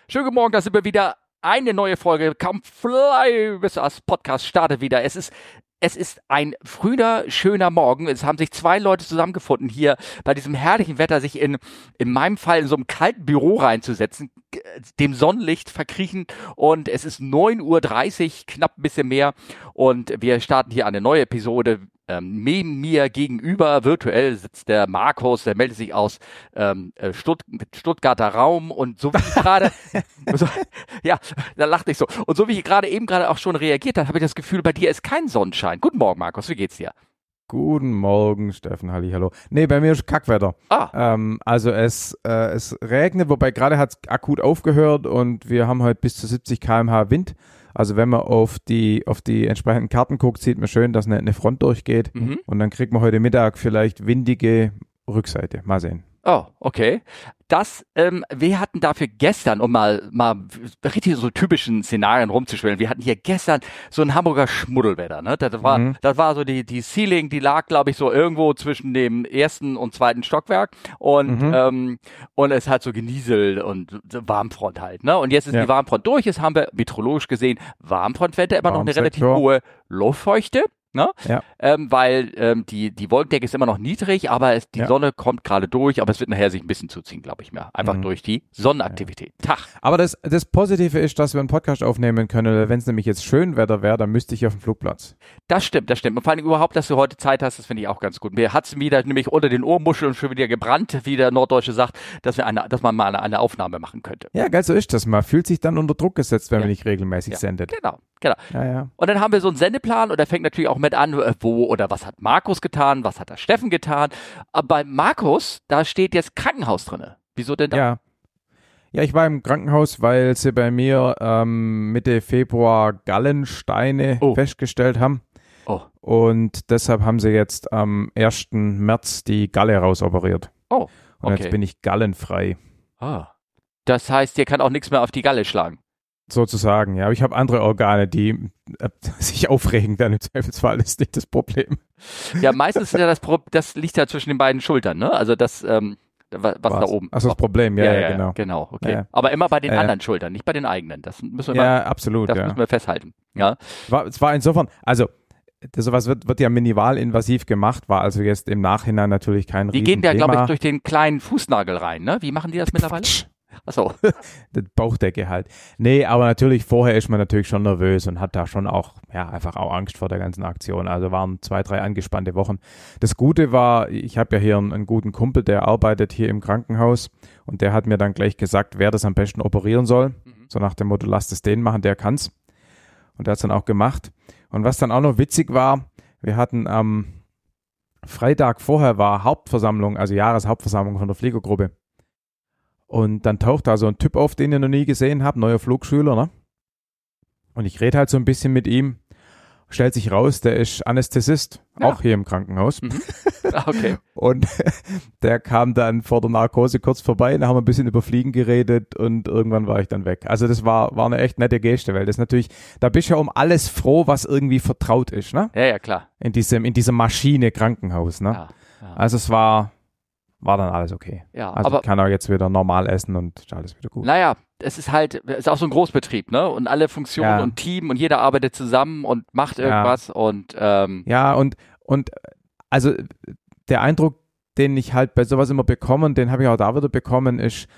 Schönen guten Morgen, da sind wir wieder. Eine neue Folge. Come Fly, bis das Podcast startet wieder. Es ist ein früher, schöner Morgen. Es haben sich zwei Leute zusammengefunden, hier bei diesem herrlichen Wetter sich in meinem Fall in so einem kalten Büro reinzusetzen, dem Sonnenlicht verkriechen. Und es ist 9:30 Uhr, knapp ein bisschen mehr. Und wir starten hier eine neue Episode. Neben mir gegenüber virtuell sitzt der Markus, der meldet sich aus Stuttgarter Raum, und so wie ich gerade, ja, da lachte ich so. Und so wie ich gerade auch schon reagiert habe, habe ich das Gefühl, bei dir ist kein Sonnenschein. Guten Morgen, Markus, wie geht's dir? Guten Morgen, Steffen, hallo. Nee, bei mir ist Kackwetter. Also es regnet, wobei gerade hat es akut aufgehört und wir haben heute bis zu 70 km/h Wind. Also wenn man auf die entsprechenden Karten guckt, sieht man schön, dass eine Front durchgeht. Und dann kriegt man heute Mittag vielleicht windige Rückseite. Mal sehen. Oh, okay. Wir hatten dafür gestern, um mal richtig so typischen Szenarien rumzuschwellen, wir hatten hier gestern so ein Hamburger Schmuddelwetter, ne? Das war so die Ceiling, die lag, glaube ich, so irgendwo zwischen dem ersten und zweiten Stockwerk und es hat so genieselt und Warmfront halt, ne? Und jetzt ist die Warmfront durch, jetzt haben wir meteorologisch gesehen Warmfrontwetter, immer noch eine relativ hohe Luftfeuchte. Ne? Ja. Weil die Wolkendecke ist immer noch niedrig, aber die Sonne kommt gerade durch, aber es wird nachher sich ein bisschen zuziehen, glaube ich mir. Einfach durch die Sonnenaktivität. Tag. Aber das Positive ist, dass wir einen Podcast aufnehmen können. Wenn es nämlich jetzt Schönwetter wäre, dann müsste ich auf den Flugplatz. Das stimmt. Und vor allem überhaupt, dass du heute Zeit hast, das finde ich auch ganz gut. Mir hat es wieder nämlich unter den Ohrmuscheln schon wieder gebrannt, wie der Norddeutsche sagt, dass man mal eine Aufnahme machen könnte. Ja, geil, so ist das. Man fühlt sich dann unter Druck gesetzt, wenn man nicht regelmäßig sendet. Genau. Ja. Und dann haben wir so einen Sendeplan und der fängt natürlich auch mit an, wo oder was hat Markus getan, was hat der Steffen getan. Aber bei Markus, da steht jetzt Krankenhaus drin. Wieso denn da? Ja, ich war im Krankenhaus, weil sie bei mir Mitte Februar Gallensteine festgestellt haben. Oh. Und deshalb haben sie jetzt am 1. März die Galle rausoperiert. Oh, okay. Und jetzt bin ich gallenfrei. Das heißt, dir kann auch nichts mehr auf die Galle schlagen. Sozusagen, ja. Aber ich habe andere Organe, die sich aufregen, dann im Zweifelsfall ist nicht das Problem. Ja, meistens ist ja das liegt ja zwischen den beiden Schultern, ne? Also das, was da oben. Achso, das Problem, ja, genau. Genau, okay. Ja. Aber immer bei den anderen Schultern, nicht bei den eigenen. Das müssen wir absolut, müssen wir festhalten. Ja. Es war insofern, also sowas wird ja minimalinvasiv gemacht, war also jetzt im Nachhinein natürlich kein Riesenthema. Die gehen ja, glaube ich, durch den kleinen Fußnagel rein, ne? Wie machen die das mittlerweile? Achso. Die Bauchdecke halt. Nee, aber natürlich, vorher ist man natürlich schon nervös und hat da schon auch, einfach auch Angst vor der ganzen Aktion. Also waren 2, 3 angespannte Wochen. Das Gute war, ich habe ja hier einen guten Kumpel, der arbeitet hier im Krankenhaus und der hat mir dann gleich gesagt, wer das am besten operieren soll. So nach dem Motto, lasst es den machen, der kann's. Und der hat's dann auch gemacht. Und was dann auch noch witzig war, wir hatten am Freitag vorher war Hauptversammlung, also Jahreshauptversammlung von der Fliegergruppe. Und dann taucht da so ein Typ auf, den ich noch nie gesehen habe, neuer Flugschüler, ne? Und ich rede halt so ein bisschen mit ihm, stellt sich raus, der ist Anästhesist, auch hier im Krankenhaus. Okay. Und der kam dann vor der Narkose kurz vorbei, da haben wir ein bisschen über Fliegen geredet und irgendwann war ich dann weg. Also das war eine echt nette Geste, weil das natürlich, da bist du ja um alles froh, was irgendwie vertraut ist, ne? Ja, klar. In dieser Maschine Krankenhaus, ne? Ja. Also es war dann alles okay. Ja, also aber ich kann auch jetzt wieder normal essen und ist alles wieder gut. Naja, es ist auch so ein Großbetrieb, ne? Und alle Funktionen und Team und jeder arbeitet zusammen und macht irgendwas und und also der Eindruck, den ich halt bei sowas immer bekomme, und den habe ich auch da wieder bekommen, ist,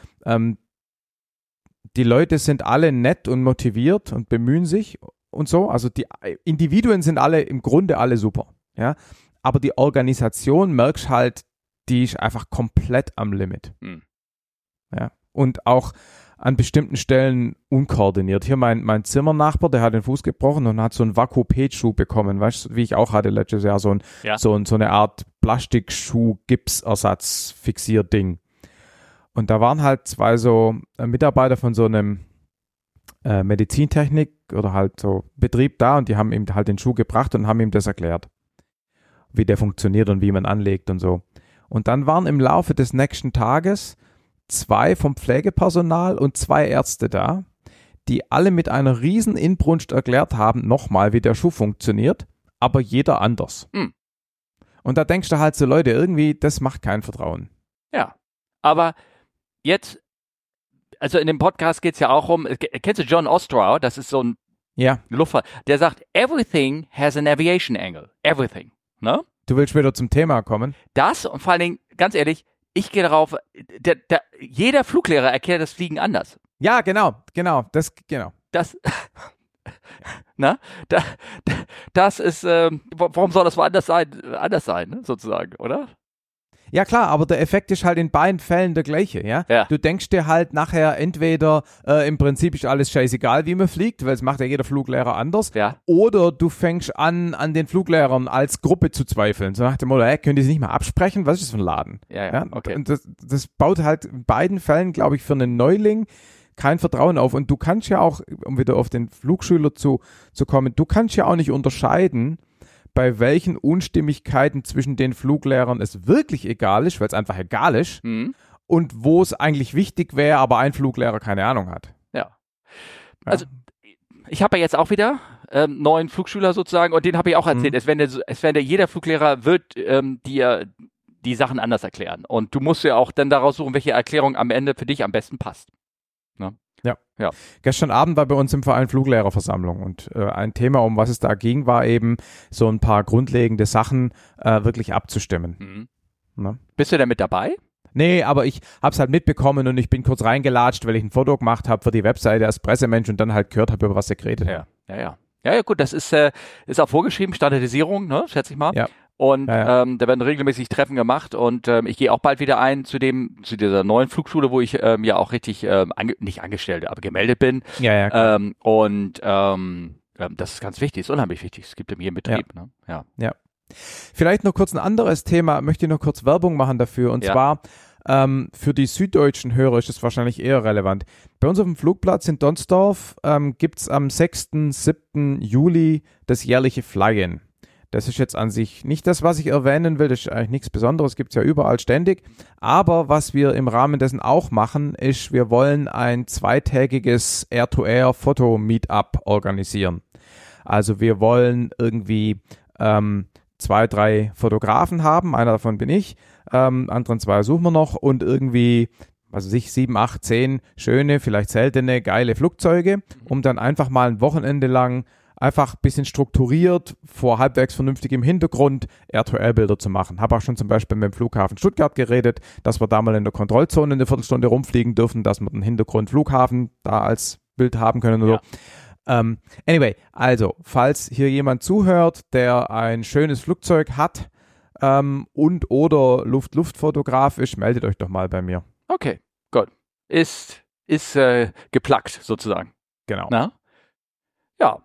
die Leute sind alle nett und motiviert und bemühen sich und so. Also die Individuen sind im Grunde alle super, ja. Aber die Organisation merkst halt, die ist einfach komplett am Limit. Ja. Und auch an bestimmten Stellen unkoordiniert. Hier mein Zimmernachbar, der hat den Fuß gebrochen und hat so einen Vakupet-Schuh bekommen, weißt du, wie ich auch hatte letztes Jahr, so eine Art Plastikschuh-Gipsersatz-Fixier-Ding. Und da waren halt 2 so Mitarbeiter von so einem Medizintechnik oder halt so Betrieb da und die haben ihm halt den Schuh gebracht und haben ihm das erklärt, wie der funktioniert und wie man anlegt und so. Und dann waren im Laufe des nächsten Tages 2 vom Pflegepersonal und 2 Ärzte da, die alle mit einer riesen Inbrunst erklärt haben, nochmal, wie der Schuh funktioniert, aber jeder anders. Und da denkst du halt so, Leute, irgendwie, das macht kein Vertrauen. Ja, aber jetzt also in dem Podcast geht's ja auch um, kennst du John Ostrower? Das ist so ein Luftfahrt. Der sagt, everything has an aviation angle. Everything. Ne? Du willst wieder zum Thema kommen? Das und vor allen Dingen, ganz ehrlich, ich gehe darauf, jeder Fluglehrer erklärt das Fliegen anders. Ja, genau. Das, na, das ist, warum soll das woanders sein, ne, sozusagen, oder? Ja klar, aber der Effekt ist halt in beiden Fällen der gleiche, ja? Du denkst dir halt nachher entweder, im Prinzip ist alles scheißegal, wie man fliegt, weil es macht ja jeder Fluglehrer anders, oder du fängst an den Fluglehrern als Gruppe zu zweifeln. So nach dem Motto, könnt ihr sie nicht mal absprechen? Was ist das für ein Laden? Ja, okay. Und das baut halt in beiden Fällen, glaube ich, für einen Neuling kein Vertrauen auf. Und du kannst ja auch, um wieder auf den Flugschüler zu kommen, du kannst ja auch nicht unterscheiden, bei welchen Unstimmigkeiten zwischen den Fluglehrern es wirklich egal ist, weil es einfach egal ist, und wo es eigentlich wichtig wäre, aber ein Fluglehrer keine Ahnung hat. Ja. Also ich habe ja jetzt auch wieder neuen Flugschüler sozusagen und den habe ich auch erzählt. Es werden jeder Fluglehrer wird dir die Sachen anders erklären und du musst ja auch dann daraus suchen, welche Erklärung am Ende für dich am besten passt. Ne? Ja. Gestern Abend war bei uns im Verein Fluglehrerversammlung und ein Thema, um was es da ging, war eben so ein paar grundlegende Sachen wirklich abzustimmen. Ne? Bist du denn mit dabei? Nee, aber ich habe es halt mitbekommen und ich bin kurz reingelatscht, weil ich ein Foto gemacht habe für die Webseite als Pressemensch und dann halt gehört habe, über was ihr geredet habt. Ja, gut, das ist auch vorgeschrieben, Standardisierung, ne, schätze ich mal. Ja. Und da werden regelmäßig Treffen gemacht und ich gehe auch bald wieder ein zu dieser neuen Flugschule, wo ich ja auch richtig nicht angestellt, aber gemeldet bin. Ja. Das ist ganz wichtig, ist unheimlich wichtig. Es gibt in jedem Betrieb. Ja. Vielleicht noch kurz ein anderes Thema, möchte ich noch kurz Werbung machen dafür und zwar für die süddeutschen Hörer ist es wahrscheinlich eher relevant. Bei uns auf dem Flugplatz in Donsdorf gibt es am 6. 7. Juli das jährliche Fly-In. Das ist jetzt an sich nicht das, was ich erwähnen will. Das ist eigentlich nichts Besonderes, gibt es ja überall ständig. Aber was wir im Rahmen dessen auch machen, ist, wir wollen ein zweitägiges Air-to-Air-Foto-Meetup organisieren. Also wir wollen irgendwie 2, 3 Fotografen haben. Einer davon bin ich. Anderen 2 suchen wir noch. Und irgendwie, 7, 8, 10 schöne, vielleicht seltene, geile Flugzeuge, um dann einfach mal ein Wochenende lang einfach ein bisschen strukturiert, vor halbwegs vernünftigem Hintergrund Air-to-Air-Bilder zu machen. Habe auch schon zum Beispiel mit dem Flughafen Stuttgart geredet, dass wir da mal in der Kontrollzone eine Viertelstunde rumfliegen dürfen, dass wir den Hintergrund Flughafen da als Bild haben können oder so. Anyway, also, falls hier jemand zuhört, der ein schönes Flugzeug hat und oder Luft-Luft-Fotograf ist, meldet euch doch mal bei mir. Okay, gut. Ist geplagt sozusagen. Genau. Na? Ja.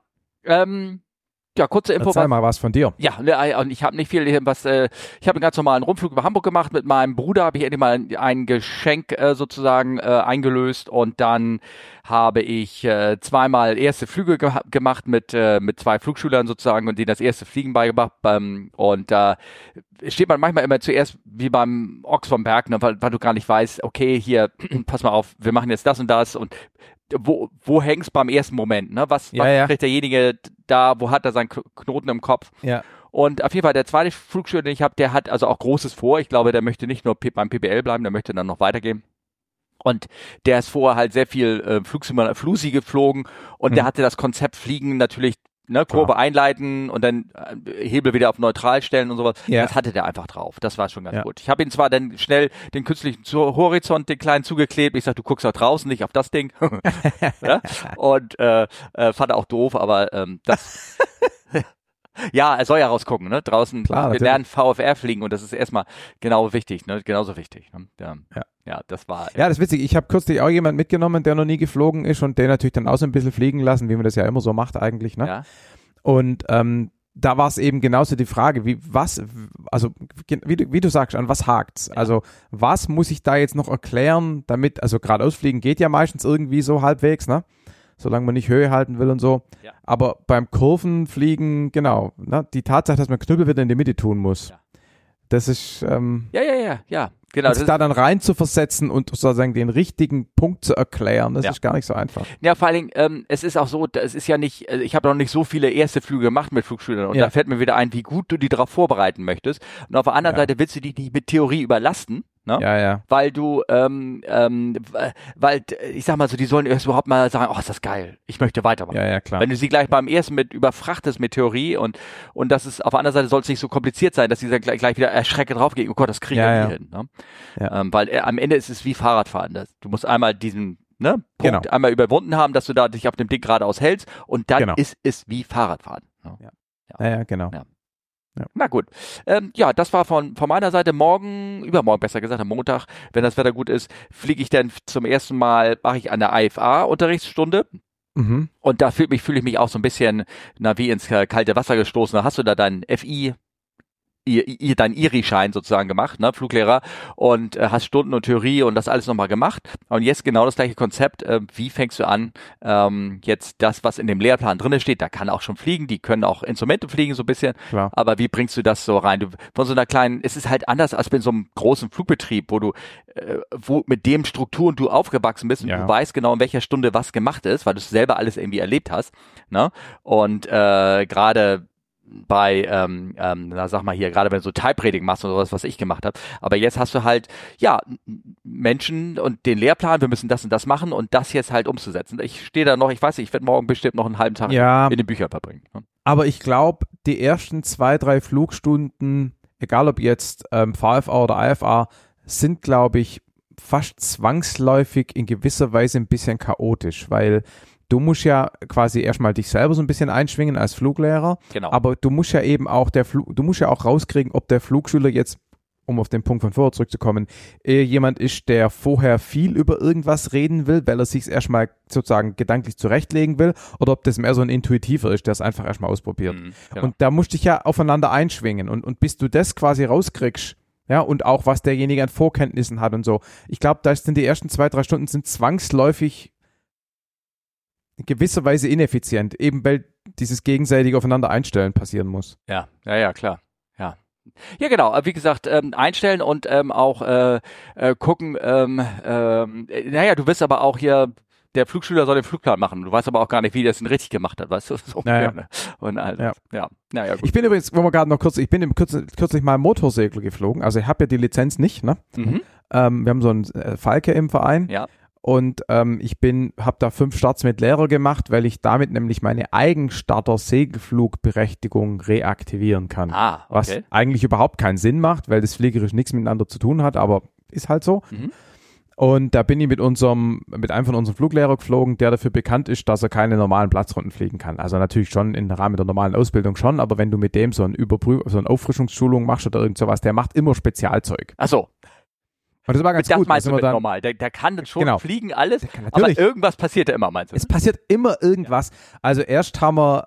Kurze Info. Erzähl mal was von dir. Ja, und ich habe nicht viel, ich habe einen ganz normalen Rundflug über Hamburg gemacht. Mit meinem Bruder habe ich endlich mal ein Geschenk sozusagen eingelöst und dann habe ich 2-mal erste Flüge gemacht mit 2 Flugschülern sozusagen und denen das erste Fliegen beigebracht. Und da steht man manchmal immer zuerst wie beim Ochs vom Berg, ne, weil du gar nicht weißt, okay, hier, pass mal auf, wir machen jetzt das und das und wo hängt's beim ersten Moment, ne? Was kriegt derjenige da, wo hat er seinen Knoten im Kopf? Ja. Und auf jeden Fall der zweite Flugschüler, den ich habe, der hat also auch Großes vor. Ich glaube, der möchte nicht nur beim PBL bleiben, der möchte dann noch weitergehen. Und der ist vorher halt sehr viel Flusi geflogen und der hatte das Konzept Fliegen natürlich, ne, Kurve einleiten und dann Hebel wieder auf neutral stellen und sowas. Ja. Das hatte der einfach drauf. Das war schon ganz gut. Ich habe ihn zwar dann schnell den künstlichen Horizont, den kleinen zugeklebt. Ich sag, du guckst auch draußen, nicht auf das Ding. Ja? Und fand er auch doof, aber das ja, er soll ja rausgucken, ne? Draußen, klar, wir lernen VFR fliegen und das ist erstmal genauso wichtig, ne? Genauso wichtig. Ne? Ja, das war. Ja, das ist witzig. Ich habe kürzlich auch jemanden mitgenommen, der noch nie geflogen ist und den natürlich dann auch so ein bisschen fliegen lassen, wie man das ja immer so macht eigentlich, ne? Ja. Und da war es eben genauso die Frage, wie du sagst, an was hakt's? Ja. Also was muss ich da jetzt noch erklären, damit, also geradeaus fliegen geht ja meistens irgendwie so halbwegs, ne? Solange man nicht Höhe halten will und so. Ja. Aber beim Kurvenfliegen, genau, ne? Die Tatsache, dass man Knüppel wieder in die Mitte tun muss, das ist Ja, genau. Sich da dann rein zu versetzen und sozusagen den richtigen Punkt zu erklären, das ist gar nicht so einfach. Ja, vor allen Dingen, es ist auch so, es ist ja nicht, ich habe noch nicht so viele erste Flüge gemacht mit Flugschülern und da fällt mir wieder ein, wie gut du die darauf vorbereiten möchtest. Und auf der anderen Seite willst du die nicht mit Theorie überlasten. Ne? Ja. Weil du, weil, ich sag mal so, die sollen erst überhaupt mal sagen, oh, ist das geil, ich möchte weitermachen. Ja, klar. Wenn du sie gleich beim ersten mit überfrachtest mit Theorie und das ist, auf der anderen Seite soll es nicht so kompliziert sein, dass sie dann gleich wieder erschrecke draufgehen, oh Gott, das kriegen wir nie hin. Ne? Ja. Weil am Ende ist es wie Fahrradfahren. Du musst einmal diesen Punkt einmal überwunden haben, dass du da dich auf dem Ding geradeaus hältst und dann ist es wie Fahrradfahren. Ne? Ja, genau. Ja. Ja. Na gut. Das war von meiner Seite. Übermorgen besser gesagt, am Montag, wenn das Wetter gut ist, fliege ich dann zum ersten Mal, mache ich an der IFA Unterrichtsstunde. Mhm. Und da fühle ich mich auch so ein bisschen, wie ins kalte Wasser gestoßen. Da hast du da dein dein IRI-Schein sozusagen gemacht, ne, Fluglehrer, und hast Stunden und Theorie und das alles nochmal gemacht. Und jetzt genau das gleiche Konzept. Wie fängst du an, jetzt das, was in dem Lehrplan drinne steht, da kann auch schon fliegen, die können auch Instrumente fliegen so ein bisschen, Klar. Aber wie bringst du das so rein? Von so einer kleinen, es ist halt anders als bei so einem großen Flugbetrieb, wo mit dem Strukturen du aufgewachsen bist und du weißt genau, in welcher Stunde was gemacht ist, weil du es selber alles irgendwie erlebt hast, ne? Und gerade bei, sag mal hier, gerade wenn du so Type-Rating machst oder sowas, was ich gemacht habe. Aber jetzt hast du halt, Menschen und den Lehrplan, wir müssen das und das machen und das jetzt halt umzusetzen. Ich stehe da noch, ich weiß nicht, ich werde morgen bestimmt noch einen halben Tag in den Büchern verbringen. Ne? Aber ich glaube, die ersten 2-3 Flugstunden, egal ob jetzt VFA oder IFA, sind, glaube ich, fast zwangsläufig in gewisser Weise ein bisschen chaotisch, weil du musst ja quasi erstmal dich selber so ein bisschen einschwingen als Fluglehrer, genau. Aber du musst ja eben auch du musst ja auch rauskriegen, ob der Flugschüler jetzt, um auf den Punkt von vorher zurückzukommen, jemand ist, der vorher viel über irgendwas reden will, weil er sich erstmal sozusagen gedanklich zurechtlegen will, oder ob das mehr so ein Intuitiver ist, der es einfach erstmal ausprobiert. Genau. Und da musst du dich ja aufeinander einschwingen und bis du das quasi rauskriegst, ja, und auch was derjenige an Vorkenntnissen hat und so. Ich glaube, da sind die ersten 2-3 Stunden sind zwangsläufig in gewisser Weise ineffizient, eben weil dieses gegenseitige Aufeinander einstellen passieren muss. Ja, klar. Ja, genau. Wie gesagt, einstellen und auch gucken. Du wirst aber auch hier, der Flugschüler soll den Flugplan machen. Du weißt aber auch gar nicht, wie der es denn richtig gemacht hat, weißt du? So, Und halt, gut. Ich bin übrigens, kürzlich mal Motorsegler geflogen. Also ich habe ja die Lizenz nicht, ne? Mhm. Wir haben so einen Falke im Verein. Ja. Und ich habe da 5 Starts mit Lehrer gemacht, weil ich damit nämlich meine Eigenstarter-Segelflugberechtigung reaktivieren kann. Okay. Was eigentlich überhaupt keinen Sinn macht, weil das fliegerisch nichts miteinander zu tun hat, aber ist halt so. Mhm. Und da bin ich mit einem von unseren Fluglehrer geflogen, der dafür bekannt ist, dass er keine normalen Platzrunden fliegen kann. Also natürlich schon im Rahmen der normalen Ausbildung schon, aber wenn du mit dem so eine Auffrischungsschulung machst oder irgend sowas, der macht immer Spezialzeug. Ach so. Und das war ganz gut. Meinst du mit normal? Der kann dann schon fliegen, alles, aber irgendwas passiert ja immer, meinst du? Es passiert immer irgendwas. Ja. Also erst haben wir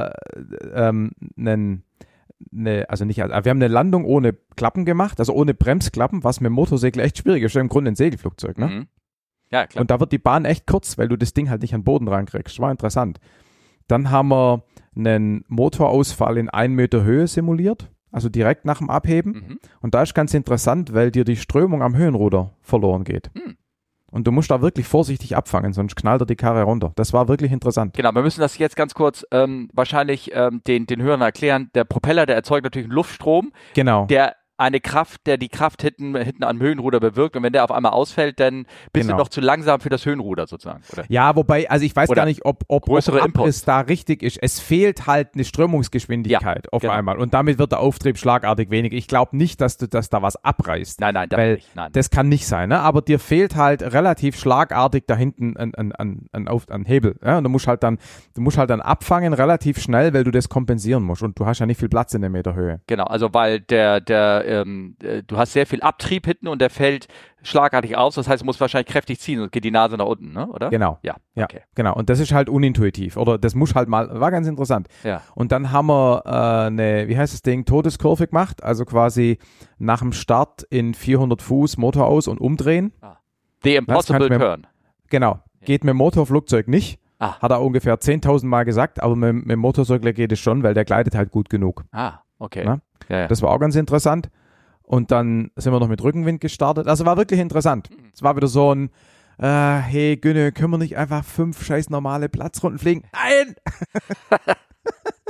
wir haben eine Landung ohne Klappen gemacht, also ohne Bremsklappen, was mit dem Motorsegler echt schwierig ist. Im Grunde ein Segelflugzeug, ne? Mhm. Ja, klar. Und da wird die Bahn echt kurz, weil du das Ding halt nicht an den Boden rankriegst. War interessant. Dann haben wir einen Motorausfall in 1 Meter Höhe simuliert. Also direkt nach dem Abheben. Mhm. Und da ist ganz interessant, weil dir die Strömung am Höhenruder verloren geht. Mhm. Und du musst da wirklich vorsichtig abfangen, sonst knallt er die Karre runter. Das war wirklich interessant. Genau, wir müssen das jetzt ganz kurz wahrscheinlich den Hörern erklären. Der Propeller, der erzeugt natürlich einen Luftstrom. Genau. Der die Kraft hinten am Höhenruder bewirkt und wenn der auf einmal ausfällt, dann bist du noch zu langsam für das Höhenruder sozusagen. Oder? Ja, wobei, also ich weiß gar nicht, ob Abriss da richtig ist. Es fehlt halt eine Strömungsgeschwindigkeit auf einmal und damit wird der Auftrieb schlagartig weniger. Ich glaube nicht, dass da was abreißt. Nein, weil nicht. Nein. Das kann nicht sein, ne? Aber dir fehlt halt relativ schlagartig da hinten ein Hebel. Ja? Und du musst halt dann abfangen relativ schnell, weil du das kompensieren musst und du hast ja nicht viel Platz in der Meterhöhe. Genau, also weil du hast sehr viel Abtrieb hinten und der fällt schlagartig aus, das heißt, du musst wahrscheinlich kräftig ziehen und geht die Nase nach unten, ne? Oder? Genau. Ja, okay. Genau. Und das ist halt unintuitiv. Oder das muss halt mal, war ganz interessant. Ja. Und dann haben wir wie heißt das Ding, Todeskurve gemacht, also quasi nach dem Start in 400 Fuß Motor aus und umdrehen. The Impossible Turn. Genau. Geht mit dem Motorflugzeug nicht. Hat er ungefähr 10.000 Mal gesagt, aber mit dem Motorsegler geht es schon, weil der gleitet halt gut genug. Okay. Ja? Ja. Das war auch ganz interessant. Und dann sind wir noch mit Rückenwind gestartet. Also war wirklich interessant. Es war wieder so ein, hey Günne, können wir nicht einfach 5 scheiß normale Platzrunden fliegen? Nein!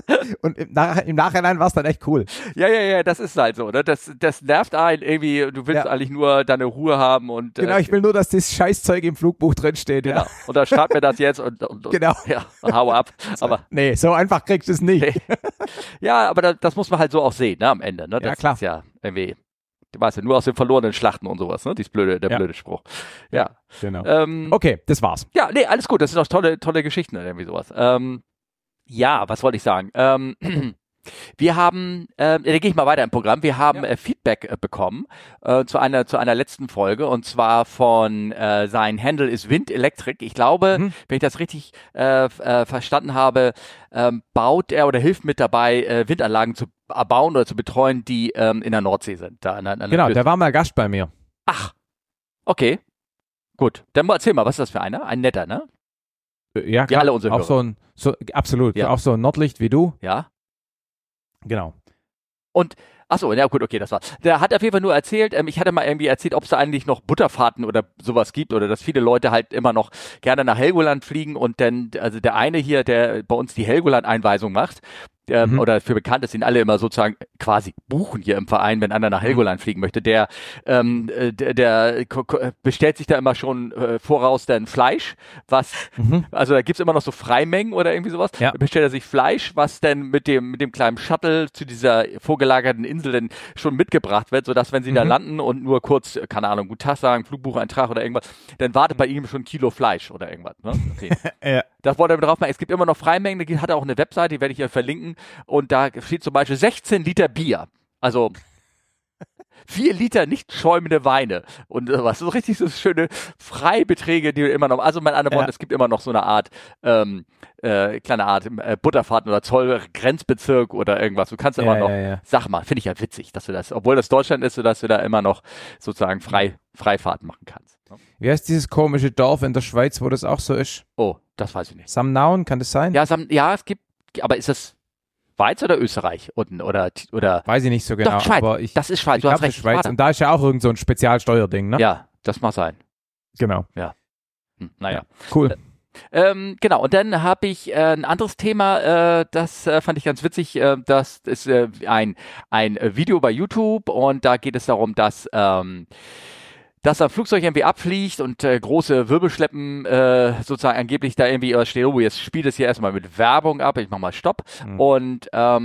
Und im Nachhinein war es dann echt cool. Ja, das ist halt so, ne? Das nervt einen irgendwie, du willst eigentlich nur deine Ruhe haben und genau, ich will nur, dass das Scheißzeug im Flugbuch drinsteht. Genau. Und dann schreib mir das jetzt und genau. Ja, hau ab. Aber nee, so einfach kriegst du es nicht. Nee. Ja, aber das muss man halt so auch sehen, ne, am Ende, ne? Das ja, klar. ist ja irgendwie, du weißt ja, nur aus den verlorenen Schlachten und sowas, ne? Der blöde Spruch. Ja. Genau. Okay, das war's. Ja, nee, alles gut, das sind auch tolle Geschichten, irgendwie sowas. Ja, was wollte ich sagen? Wir haben, da gehe ich mal weiter im Programm, wir haben Feedback bekommen zu einer letzten Folge und zwar von sein Handle ist Wind Electric. Ich glaube, wenn ich das richtig verstanden habe, baut er oder hilft mit dabei, Windanlagen zu bauen oder zu betreuen, die in der Nordsee sind. Da an genau, der war mal Gast bei mir. Ach, okay, gut. Dann erzähl mal, was ist das für einer? Ein netter, ne? Ja, klar. Alle unsere auch Hörer. Absolut. Ja. Auch so ein Nordlicht wie du. Ja. Genau. Und, achso, ja gut, okay, das war's. Der hat auf jeden Fall nur erzählt, ich hatte mal irgendwie erzählt, ob es da eigentlich noch Butterfahrten oder sowas gibt oder dass viele Leute halt immer noch gerne nach Helgoland fliegen und dann, also der eine hier, der bei uns die Helgoland-Einweisung macht, oder für bekannt ist, ihn alle immer sozusagen quasi buchen hier im Verein, wenn einer nach Helgoland fliegen möchte, der bestellt sich da immer schon voraus dann Fleisch, was, also da gibt's immer noch so Freimengen oder irgendwie sowas, Ja. bestellt er sich Fleisch, was dann mit dem kleinen Shuttle zu dieser vorgelagerten Insel dann schon mitgebracht wird, sodass wenn sie da landen und nur kurz, keine Ahnung, Guten Tag sagen, Flugbucheintrag oder irgendwas, dann wartet bei ihm schon ein Kilo Fleisch oder irgendwas. Ne? Okay. Ja. Das wollte er drauf machen. Es gibt immer noch Freimengen, da hat er auch eine Webseite, die werde ich hier verlinken. Und da steht zum Beispiel 16 Liter Bier. Also 4 Liter nicht schäumende Weine. Und was so richtig so schöne Freibeträge, die immer noch, also mein anderes Wort, es gibt immer noch so eine Art, kleine Art Butterfahrten oder Zollgrenzbezirk oder irgendwas. Du kannst immer noch, sag mal, finde ich ja witzig, dass du das, obwohl das Deutschland ist, so dass du da immer noch sozusagen Freifahrten machen kannst. Wie heißt dieses komische Dorf in der Schweiz, wo das auch so ist? Oh, das weiß ich nicht. Samnaun, kann das sein? Ja, es gibt, aber ist das Schweiz oder Österreich unten oder weiß ich nicht so genau. Doch, Schweiz. Aber das ist Schweiz, du hast recht. Schweiz. Und da ist ja auch irgend so ein Spezialsteuerding, ne? Ja, das mag sein. Genau. Ja. Naja. Cool. Genau, und dann habe ich ein anderes Thema, das fand ich ganz witzig, das ist ein Video bei YouTube und da geht es darum, dass ein Flugzeug irgendwie abfliegt und große Wirbelschleppen sozusagen angeblich da irgendwie steht, oh, jetzt spielt es hier erstmal mit Werbung ab, ich mach mal Stopp. Und da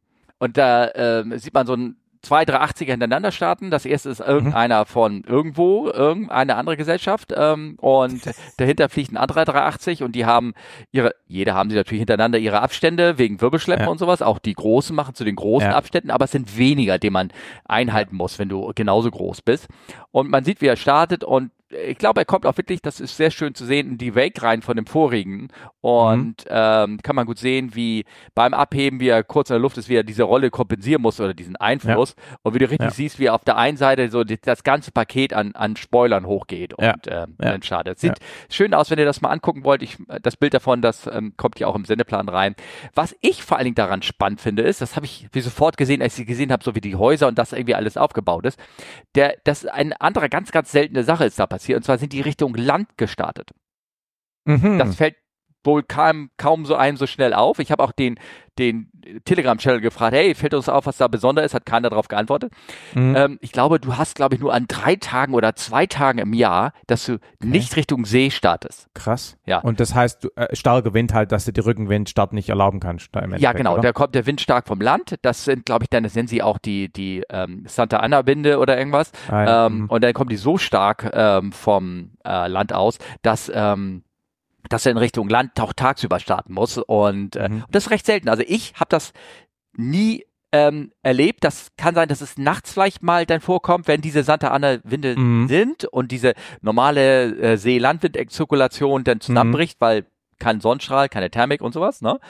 sieht man so ein 2 380er hintereinander starten. Das erste ist irgendeiner von irgendeine andere Gesellschaft und dahinter fliegt ein anderer 380 und die haben jede haben sie natürlich hintereinander ihre Abstände wegen Wirbelschleppen und sowas. Auch die Großen machen zu den großen Abständen, aber es sind weniger, die man einhalten muss, wenn du genauso groß bist. Und man sieht, wie er startet und ich glaube, er kommt auch wirklich, das ist sehr schön zu sehen, in die Wake rein von dem vorigen und kann man gut sehen, wie beim Abheben, wie er kurz in der Luft ist, wie er diese Rolle kompensieren muss oder diesen Einfluss und wie du richtig siehst, wie er auf der einen Seite so das ganze Paket an Spoilern hochgeht und dann startet. Sieht schön aus, wenn ihr das mal angucken wollt. Das Bild davon, das kommt ja auch im Sendeplan rein. Was ich vor allen Dingen daran spannend finde, ist, das habe ich wie sofort gesehen, als ich gesehen habe, so wie die Häuser und das irgendwie alles aufgebaut ist, dass eine andere ganz, ganz seltene Sache ist da passiert. Und zwar sind die Richtung Land gestartet. Das fällt wohl kaum so einem so schnell auf. Ich habe auch den Telegram-Channel gefragt, hey, fällt uns auf, was da besonders ist? Hat keiner darauf geantwortet. Ich glaube, du hast, nur an 3 Tagen oder 2 Tagen im Jahr, dass du nicht Richtung See startest. Krass. Ja. Und das heißt, starker Wind halt, dass du die Rückenwindstart nicht erlauben kannst. Da im ja, genau. Oder? Da kommt der Wind stark vom Land. Das sind, glaube ich, das nennen sie auch die Santa Ana-Winde oder irgendwas. Und dann kommen die so stark vom Land aus, dass er in Richtung Land auch tagsüber starten muss und das ist recht selten. Also ich habe das nie erlebt. Das kann sein, dass es nachts vielleicht mal dann vorkommt, wenn diese Santa Ana-Winde sind und diese normale See-Landwind-Zirkulation dann zusammenbricht, weil kein Sonnenstrahl, keine Thermik und sowas. Ne?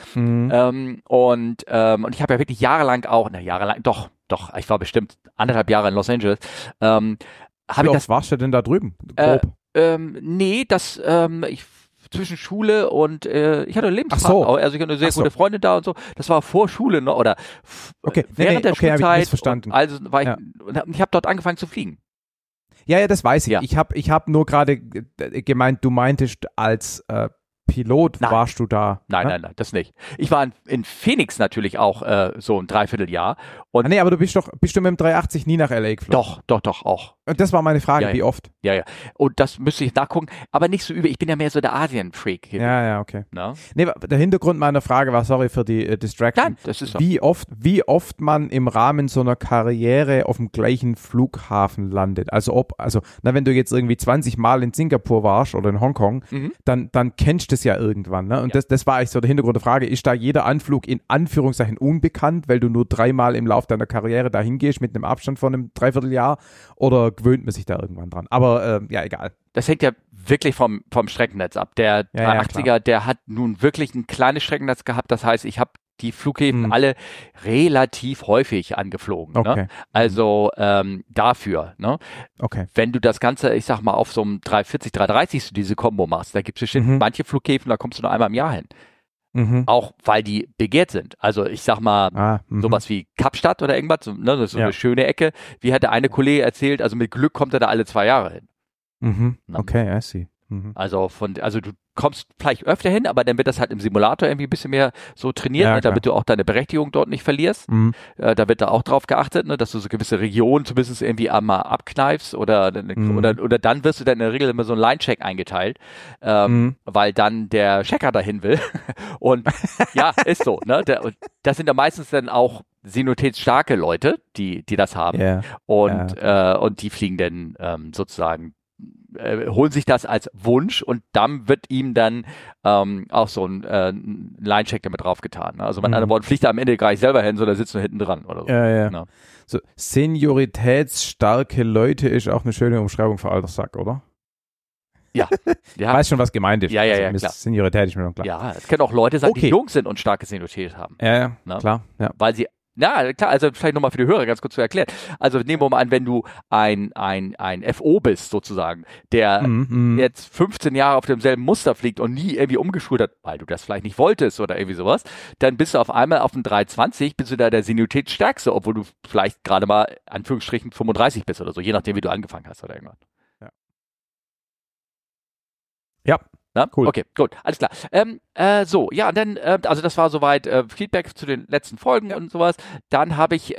Und ich habe ja wirklich jahrelang, doch, ich war bestimmt 1,5 Jahre in Los Angeles. Wie oft warst du denn da drüben? Grob? Nee, zwischen Schule und ich hatte einen Lebenspartner, also ich hatte eine sehr gute Freundin da und so. Das war vor Schule noch oder während der Schulzeit. Hab ich missverstanden. Also war ich habe dort angefangen zu fliegen. Ja, das weiß ich. Ja. Ich hab nur gerade gemeint, du meintest als Pilot warst du da? Nein, das nicht. Ich war in Phoenix natürlich auch so ein Dreivierteljahr. Und nee, aber bist du mit dem 380 nie nach L.A. geflogen? Doch, auch. Und das war meine Frage, wie oft? Ja. Und das müsste ich nachgucken, aber nicht so übel. Ich bin ja mehr so der Asien-Freak. Ja, okay. No? Nee, der Hintergrund meiner Frage war, sorry für die Distraction. Nein, das ist so. Wie oft man im Rahmen so einer Karriere auf dem gleichen Flughafen landet. Also wenn du jetzt irgendwie 20 Mal in Singapur warst oder in Hongkong, dann kennst du es ja irgendwann. Ne? Und das war eigentlich so der Hintergrund der Frage. Ist da jeder Anflug in Anführungszeichen unbekannt, weil du nur 3 Mal im Lauf deiner Karriere dahin gehst mit einem Abstand von einem Dreivierteljahr, oder gewöhnt man sich da irgendwann dran? Aber egal. Das hängt ja wirklich vom Streckennetz ab. Der 380er, der hat nun wirklich ein kleines Streckennetz gehabt. Das heißt, ich habe die Flughäfen alle relativ häufig angeflogen. Okay. Ne? Also dafür. Ne? Okay. Wenn du das Ganze, ich sag mal, auf so einem 340, 330 diese Kombo machst, da gibt es bestimmt manche Flughäfen, da kommst du nur einmal im Jahr hin. Auch weil die begehrt sind. Also ich sag mal, sowas wie Kapstadt oder irgendwas, so eine schöne Ecke. Wie hat der eine Kollege erzählt, also mit Glück kommt er da alle 2 Jahre hin. Okay, I see. Also du kommst vielleicht öfter hin, aber dann wird das halt im Simulator irgendwie ein bisschen mehr so trainiert, ne, damit du auch deine Berechtigung dort nicht verlierst. Da wird da auch drauf geachtet, ne, dass du so gewisse Regionen zumindest irgendwie einmal abkneifst oder dann wirst du dann in der Regel immer so ein Line-Check eingeteilt, weil dann der Checker dahin will. Und ja, ist so. Ne? Und das sind ja meistens dann auch senioritätsstarke Leute, die das haben. Und die fliegen dann sozusagen holen sich das als Wunsch und dann wird ihm dann auch so ein Line-Check damit draufgetan. Ne? Also mit anderen Worten, fliegt er am Ende gar nicht selber hin, sondern sitzt nur hinten dran oder so. Ja. So, senioritätsstarke Leute ist auch eine schöne Umschreibung für Alterssack, oder? Ja. Weiß schon, was gemeint ist. Ja, klar. Seniorität ist mir noch klar. Ja, es können auch Leute sein, die jung sind und starke Seniorität haben. Ja, klar. Ja. Weil sie klar, also vielleicht nochmal für die Hörer ganz kurz zu erklären. Also nehmen wir mal an, wenn du ein FO bist sozusagen, der jetzt 15 Jahre auf demselben Muster fliegt und nie irgendwie umgeschult hat, weil du das vielleicht nicht wolltest oder irgendwie sowas, dann bist du auf einmal auf dem 320, bist du da der Senioritätsstärkste, obwohl du vielleicht gerade mal, Anführungsstrichen, 35 bist oder so, je nachdem, wie du angefangen hast oder irgendwas. Ja. Na? Cool. Okay, gut, alles klar. Dann, also das war soweit Feedback zu den letzten Folgen und sowas. Dann habe ich,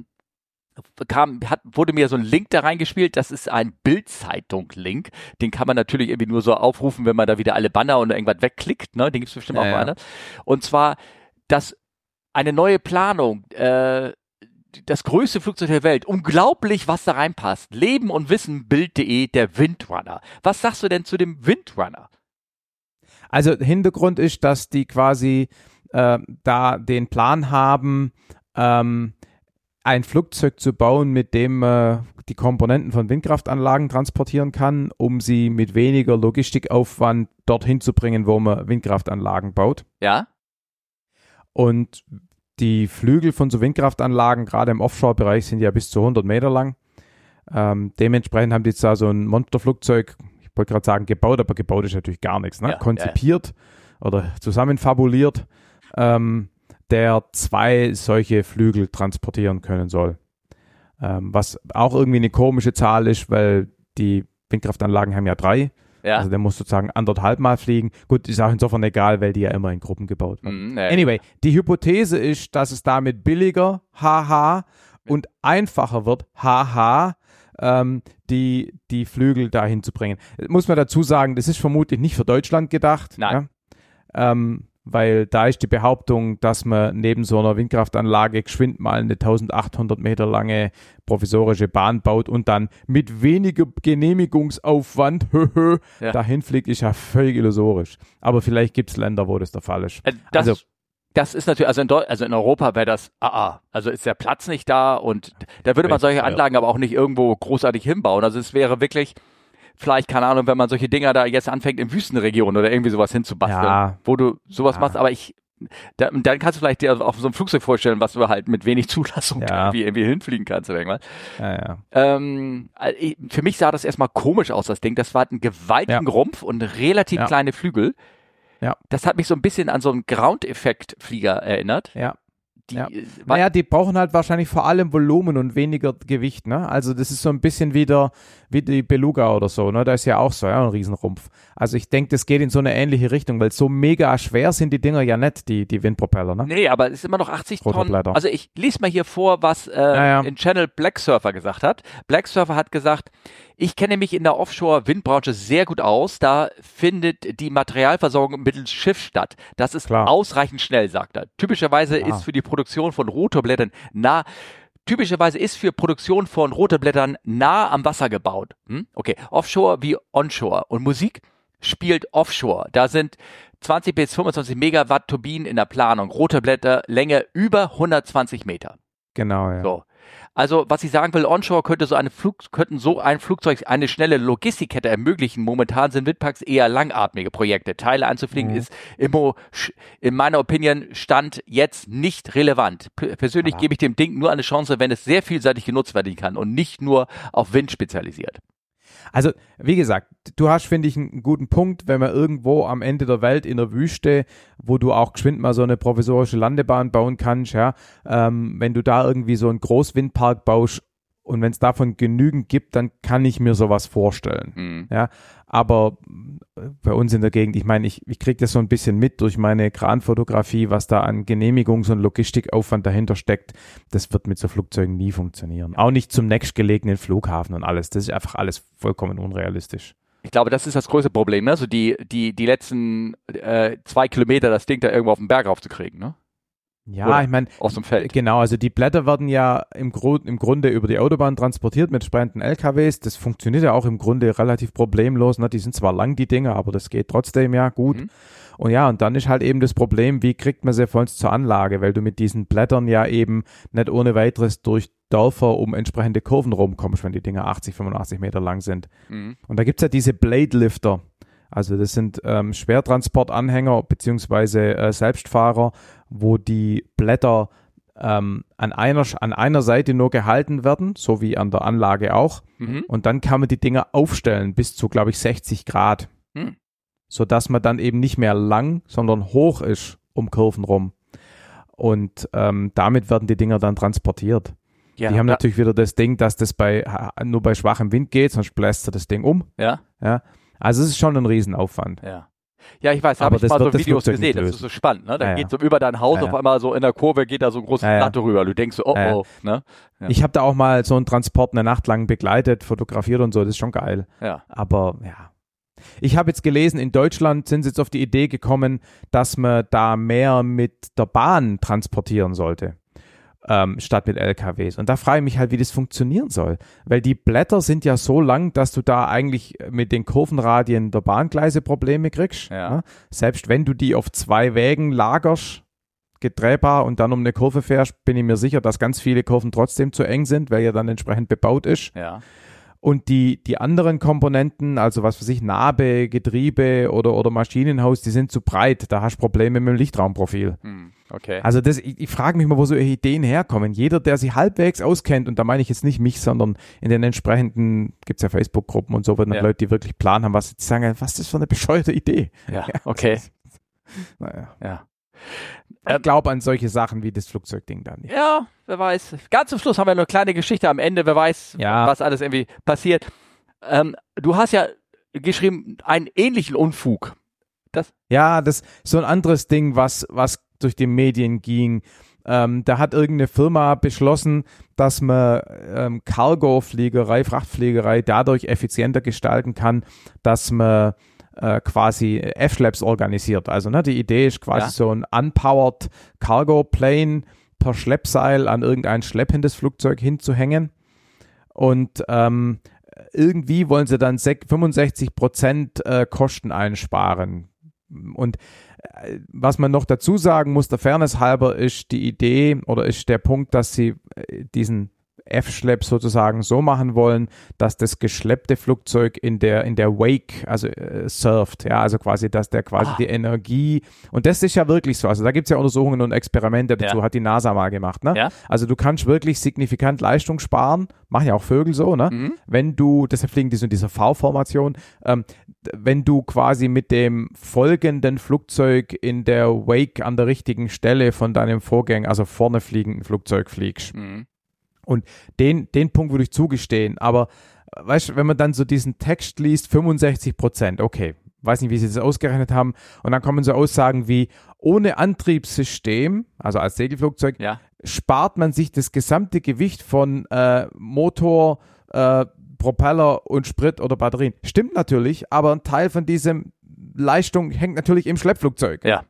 wurde mir so ein Link da reingespielt, das ist ein Bild-Zeitung-Link. Den kann man natürlich irgendwie nur so aufrufen, wenn man da wieder alle Banner und irgendwas wegklickt, ne? Den gibt es bestimmt auch mal. Ne? Und zwar, eine neue Planung, das größte Flugzeug der Welt. Unglaublich, was da reinpasst. Leben und Wissen, Bild.de, der Windrunner. Was sagst du denn zu dem Windrunner? Also Hintergrund ist, dass die quasi da den Plan haben, ein Flugzeug zu bauen, mit dem die Komponenten von Windkraftanlagen transportieren kann, um sie mit weniger Logistikaufwand dorthin zu bringen, wo man Windkraftanlagen baut. Ja. Und die Flügel von so Windkraftanlagen, gerade im Offshore-Bereich, sind ja bis zu 100 Meter lang. Dementsprechend haben die jetzt da so ein Monsterflugzeug, ich wollte gerade sagen gebaut, aber gebaut ist natürlich gar nichts, ne? Konzipiert oder zusammenfabuliert, der 2 solche Flügel transportieren können soll. Was auch irgendwie eine komische Zahl ist, weil die Windkraftanlagen haben ja 3. Ja. Also der muss sozusagen 1,5 Mal fliegen. Gut, ist auch insofern egal, weil die ja immer in Gruppen gebaut werden. Anyway, die Hypothese ist, dass es damit billiger, und einfacher wird, die Flügel dahin zu bringen. Muss man dazu sagen, das ist vermutlich nicht für Deutschland gedacht. Nein. Ja? Weil da ist die Behauptung, dass man neben so einer Windkraftanlage geschwind mal eine 1800 Meter lange provisorische Bahn baut und dann mit weniger Genehmigungsaufwand dahin fliegt, ist ja völlig illusorisch. Aber vielleicht gibt es Länder, wo das der Fall ist. Das ist natürlich, also in Europa wäre das also ist der Platz nicht da und da würde man solche Anlagen aber auch nicht irgendwo großartig hinbauen. Also es wäre wirklich vielleicht, keine Ahnung, wenn man solche Dinger da jetzt anfängt in Wüstenregionen oder irgendwie sowas hinzubasteln, wo du sowas machst, aber dann kannst du vielleicht dir auf so einem Flugzeug vorstellen, was du halt mit wenig Zulassung irgendwie hinfliegen kannst oder irgendwas. Für mich sah das erstmal komisch aus, das Ding. Das war ein gewaltigen Rumpf und relativ kleine Flügel. Ja. Das hat mich so ein bisschen an so einen Ground-Effekt-Flieger erinnert. Ja. die brauchen halt wahrscheinlich vor allem Volumen und weniger Gewicht, ne? Also das ist so ein bisschen wieder wie die Beluga oder so, ne? Da ist ja auch so, ein Riesenrumpf. Also ich denke, das geht in so eine ähnliche Richtung, weil so mega schwer sind die Dinger ja nicht, die Windpropeller, ne? Nee, aber es ist immer noch 80 Tonnen. Also ich lese mal hier vor, was in Channel Black Surfer gesagt hat. Black Surfer hat gesagt, ich kenne mich in der Offshore-Windbranche sehr gut aus. Da findet die Materialversorgung mittels Schiff statt. Das ist ausreichend schnell, sagt er. Typischerweise ist für Produktion von Rotorblättern nah am Wasser gebaut. Okay, Offshore wie Onshore. Und Musik spielt Offshore. Da sind 20 bis 25 Megawatt Turbinen in der Planung. Rotorblätter Länge über 120 Meter. Genau, ja. So. Also, was ich sagen will, Onshore könnte so ein Flugzeug eine schnelle Logistikkette ermöglichen. Momentan sind Windparks eher langatmige Projekte. Teile anzufliegen ist in meiner Opinion Stand jetzt nicht relevant. Persönlich gebe ich dem Ding nur eine Chance, wenn es sehr vielseitig genutzt werden kann und nicht nur auf Wind spezialisiert. Also, wie gesagt, du hast, finde ich, einen guten Punkt, wenn man irgendwo am Ende der Welt in der Wüste, wo du auch geschwind mal so eine provisorische Landebahn bauen kannst, wenn du da irgendwie so einen Großwindpark baust und wenn es davon genügend gibt, dann kann ich mir sowas vorstellen. Ja, aber bei uns in der Gegend, ich meine, ich kriege das so ein bisschen mit durch meine Kranfotografie, was da an Genehmigungs- und Logistikaufwand dahinter steckt. Das wird mit so Flugzeugen nie funktionieren. Auch nicht zum nächstgelegenen Flughafen und alles. Das ist einfach alles vollkommen unrealistisch. Ich glaube, das ist das größte Problem, ne? So die letzten 2 Kilometer das Ding da irgendwo auf den Berg raufzukriegen, ne? Ja, oder ich meine, aus dem Feld. Genau, also die Blätter werden ja im Grunde über die Autobahn transportiert mit entsprechenden LKWs. Das funktioniert ja auch im Grunde relativ problemlos. Ne? Die sind zwar lang, die Dinger, aber das geht trotzdem ja gut. Und dann ist halt eben das Problem, wie kriegt man sie von uns zur Anlage, weil du mit diesen Blättern ja eben nicht ohne weiteres durch Dörfer um entsprechende Kurven rumkommst, wenn die Dinger 80, 85 Meter lang sind. Und da gibt's ja diese Blade Lifter. Also das sind Schwertransportanhänger beziehungsweise Selbstfahrer, wo die Blätter an einer Seite nur gehalten werden, so wie an der Anlage auch. Und dann kann man die Dinger aufstellen bis zu, glaube ich, 60 Grad. Sodass man dann eben nicht mehr lang, sondern hoch ist um Kurven rum. Und damit werden die Dinger dann transportiert. Ja, die haben natürlich wieder das Ding, dass das nur bei schwachem Wind geht, sonst bläst das Ding um. Ja. Also es ist schon ein Riesenaufwand. Ja, ich weiß, habe ich mal so Videos gesehen, das ist so spannend, ne? Da geht so über dein Haus auf einmal so in der Kurve, geht da so ein großes Platte rüber. Du denkst so, ne? Ja. Ich habe da auch mal so einen Transport eine Nacht lang begleitet, fotografiert und so, das ist schon geil. Ja. Aber ich habe jetzt gelesen, in Deutschland sind sie jetzt auf die Idee gekommen, dass man da mehr mit der Bahn transportieren sollte. Statt mit LKWs. Und da frage ich mich halt, wie das funktionieren soll. Weil die Blätter sind ja so lang, dass du da eigentlich mit den Kurvenradien der Bahngleise Probleme kriegst. Ne? Selbst wenn du die auf 2 Wägen lagerst, gedrehbar und dann um eine Kurve fährst, bin ich mir sicher, dass ganz viele Kurven trotzdem zu eng sind, weil ja dann entsprechend bebaut ist. Ja. Und die anderen Komponenten, also was weiß ich, Nabe, Getriebe oder Maschinenhaus, die sind zu breit. Da hast du Probleme mit dem Lichtraumprofil. Okay. Also ich frage mich mal, wo so Ideen herkommen. Jeder, der sich halbwegs auskennt, und da meine ich jetzt nicht mich, sondern in den entsprechenden, gibt's ja Facebook-Gruppen und so, werden Leute, die wirklich Plan haben, was die sagen, was ist das für eine bescheuerte Idee? Ja, okay. Naja. Ja. Ich glaube an solche Sachen wie das Flugzeugding dann nicht. Ja, wer weiß. Ganz zum Schluss haben wir eine kleine Geschichte am Ende. Wer weiß, was alles irgendwie passiert. Du hast ja geschrieben, einen ähnlichen Unfug. Das ist so ein anderes Ding, was durch die Medien ging. Da hat irgendeine Firma beschlossen, dass man Cargo-Fliegerei, Frachtfliegerei dadurch effizienter gestalten kann, dass man quasi F-Schlepps organisiert. Also die Idee ist quasi so ein unpowered Cargo-Plane per Schleppseil an irgendein schleppendes Flugzeug hinzuhängen. Und irgendwie wollen sie dann 65% Kosten einsparen. Und was man noch dazu sagen muss, der Fairness halber, ist die Idee oder ist der Punkt, dass sie diesen F-Schlepp sozusagen so machen wollen, dass das geschleppte Flugzeug in der Wake, also surft, also quasi, dass der quasi die Energie, und das ist ja wirklich so, also da gibt es ja Untersuchungen und Experimente dazu, hat die NASA mal gemacht, ne? Ja. Also du kannst wirklich signifikant Leistung sparen, machen ja auch Vögel so, ne? Wenn du, deshalb fliegen die so in dieser V-Formation, wenn du quasi mit dem folgenden Flugzeug in der Wake an der richtigen Stelle von deinem Vorgänger, also vorne fliegenden Flugzeug fliegst. Mhm. Und den Punkt würde ich zugestehen. Aber weißt du, wenn man dann so diesen Text liest, 65%, okay, weiß nicht, wie sie das ausgerechnet haben. Und dann kommen so Aussagen wie, ohne Antriebssystem, also als Segelflugzeug, spart man sich das gesamte Gewicht von Motor, Propeller und Sprit oder Batterien. Stimmt natürlich, aber ein Teil von diesem Leistung hängt natürlich im Schleppflugzeug. Ja.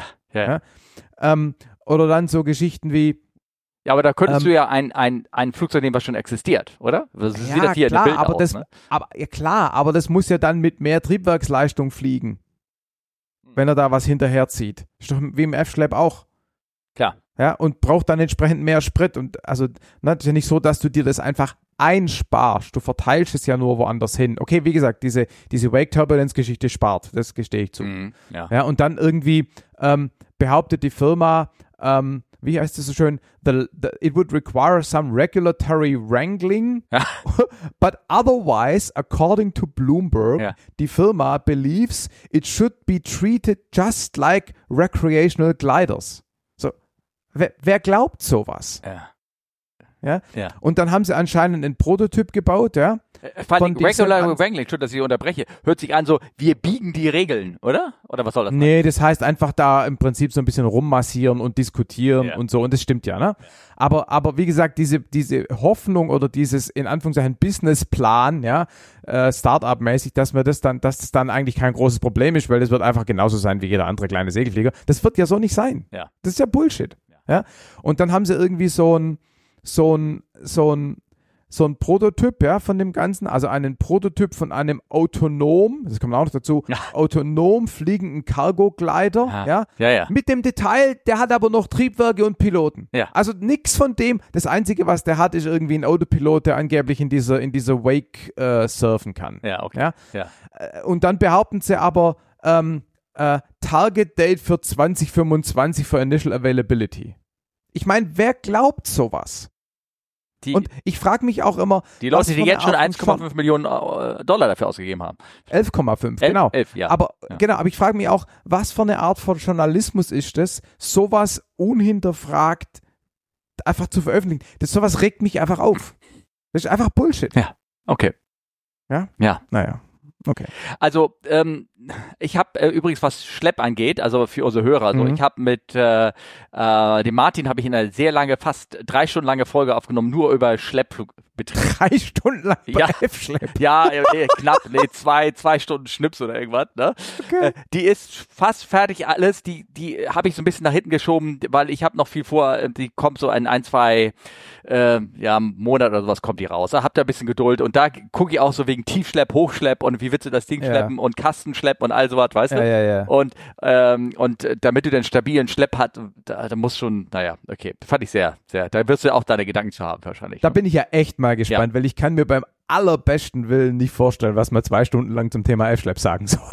Oder dann so Geschichten wie, ja, aber da könntest du ja ein Flugzeug nehmen, was schon existiert, oder? Das sieht das hier klar, in Bild aus, ne? aber das muss ja dann mit mehr Triebwerksleistung fliegen, wenn er da was hinterherzieht. Ist doch wie im F-Schlepp auch. Klar. Ja, und braucht dann entsprechend mehr Sprit. Und also, das ist ja nicht so, dass du dir das einfach einsparst. Du verteilst es ja nur woanders hin. Okay, wie gesagt, diese Wake-Turbulence-Geschichte spart. Das gestehe ich zu. Ja, und dann irgendwie behauptet die Firma, wie heißt es so schön, it would require some regulatory wrangling, but otherwise, according to Bloomberg, die Firma believes it should be treated just like recreational gliders. So, wer glaubt sowas? Ja? Und dann haben sie anscheinend einen Prototyp gebaut, ja. Regular Wrangling, Entschuldigung, dass ich unterbreche, hört sich an so, wir biegen die Regeln, oder? Oder was soll das sein? Nee, das heißt einfach da im Prinzip so ein bisschen rummassieren und diskutieren und so, und das stimmt ja, ne? Aber wie gesagt, diese Hoffnung oder dieses, in Anführungszeichen, Businessplan, ja, Start-up-mäßig, dass das dann eigentlich kein großes Problem ist, weil das wird einfach genauso sein wie jeder andere kleine Segelflieger. Das wird ja so nicht sein. Ja. Das ist ja Bullshit. Ja? Und dann haben sie irgendwie so ein Prototyp, ja, von dem Ganzen, also einen Prototyp von einem das kommt auch noch dazu, autonom fliegenden Cargo-Glider, mit dem Detail, der hat aber noch Triebwerke und Piloten. Ja. Also nichts von dem, das Einzige, was der hat, ist irgendwie ein Autopilot, der angeblich in dieser Wake surfen kann. Ja, okay. Ja? Und dann behaupten sie aber, Target Date für 2025 für Initial Availability. Ich meine, wer glaubt sowas? Und ich frage mich auch immer, die Leute, die jetzt schon 1,5 Millionen Dollar dafür ausgegeben haben. 11,5, genau. 11, ja. Aber ich frage mich auch, was für eine Art von Journalismus ist das, sowas unhinterfragt einfach zu veröffentlichen? Sowas regt mich einfach auf. Das ist einfach Bullshit. Ja, okay. Ja? Ja. Naja. Okay. Also, ich habe übrigens, was Schlepp angeht, also für unsere Hörer, also ich habe mit dem Martin habe ich in einer sehr lange, fast 3 Stunden lange Folge aufgenommen, nur über Schleppbetrieb. 3 Stunden lang bei F-Schlepp? Ja, knapp, 2 Stunden Schnips oder irgendwas, ne? Okay. Die ist fast fertig alles, die habe ich so ein bisschen nach hinten geschoben, weil ich habe noch viel vor, die kommt so in 1-2 Monat oder sowas kommt die raus. Da habt ihr ein bisschen Geduld und da gucke ich auch so wegen Tiefschlepp, Hochschlepp und wie willst du das Ding schleppen und Kastenschlepp und all sowas, weißt du? Ja. Und damit du den stabilen Schlepp hast, da muss schon, okay, fand ich sehr, sehr, da wirst du auch deine Gedanken zu haben wahrscheinlich. Da bin ich ja echt mal gespannt, weil ich kann mir beim allerbesten Willen nicht vorstellen, was man 2 Stunden lang zum Thema F-Schlepp sagen soll.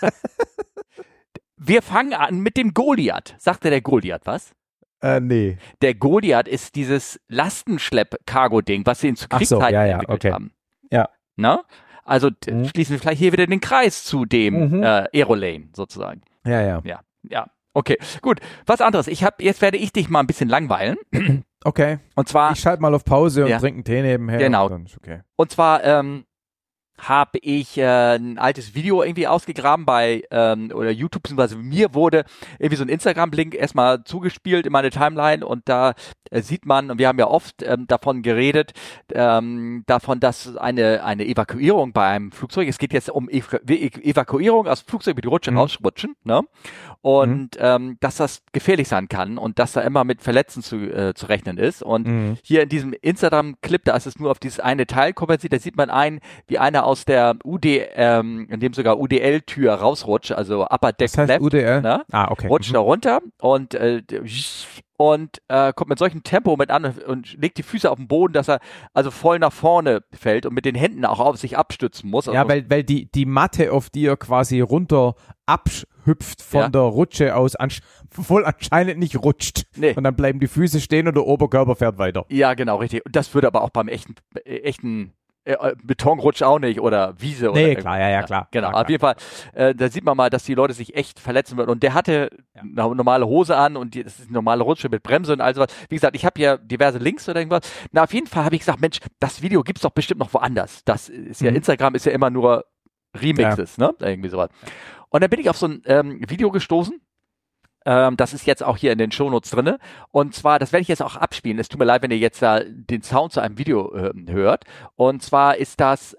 Wir fangen an mit dem Goliath. Sagt der Goliath was? Nee. Der Goliath ist dieses Lastenschlepp-Cargo-Ding, was sie zu Kriegszeiten entwickelt haben. Ja. Na? Also schließen wir vielleicht hier wieder den Kreis zu dem Aerolane sozusagen. Ja. Okay, gut. Was anderes. Jetzt werde ich dich mal ein bisschen langweilen. Okay. Und zwar. Ich schalte mal auf Pause und trinke einen Tee nebenher. Genau. Okay. Und zwar habe ich ein altes Video irgendwie ausgegraben bei oder YouTube, beziehungsweise mir wurde irgendwie so ein Instagram-Link erstmal zugespielt in meine Timeline und da sieht man, und wir haben ja oft davon geredet, davon, dass eine Evakuierung bei einem Flugzeug, es geht jetzt um Evakuierung aus dem Flugzeug mit die Rutsche rausrutschen, ne? Und dass das gefährlich sein kann und dass da immer mit Verletzten zu rechnen ist. Und hier in diesem Instagram-Clip, da ist es nur auf dieses eine Teil kompensiert, da sieht man wie einer aus der in dem sogar UDL-Tür rausrutscht, also Upper Deck das heißt Left, UDL? ne? Okay. Rutscht da runter und kommt mit solchem Tempo mit an und legt die Füße auf den Boden, dass er also voll nach vorne fällt und mit den Händen auch auf sich abstützen muss. Ja, also weil die Matte, auf die er quasi runter abhüpft von der Rutsche aus, wohl anscheinend nicht rutscht. Nee. Und dann bleiben die Füße stehen und der Oberkörper fährt weiter. Ja, genau, richtig. Und das würde aber auch beim echten Beton rutscht auch nicht oder Wiese oder. Nee, klar, ja, klar. Genau, klar, auf jeden Fall, da sieht man mal, dass die Leute sich echt verletzen würden. Und der hatte eine normale Hose an und das ist eine normale Rutsche mit Bremse und all sowas. Wie gesagt, ich habe ja diverse Links oder irgendwas. Na, auf jeden Fall habe ich gesagt, Mensch, das Video gibt's doch bestimmt noch woanders. Das ist ja, Instagram ist ja immer nur Remixes, ne? Irgendwie sowas. Und dann bin ich auf so ein Video gestoßen. Das ist jetzt auch hier in den Shownotes drinne. Und zwar, das werde ich jetzt auch abspielen. Es tut mir leid, wenn ihr jetzt da den Sound zu einem Video hört. Und zwar ist das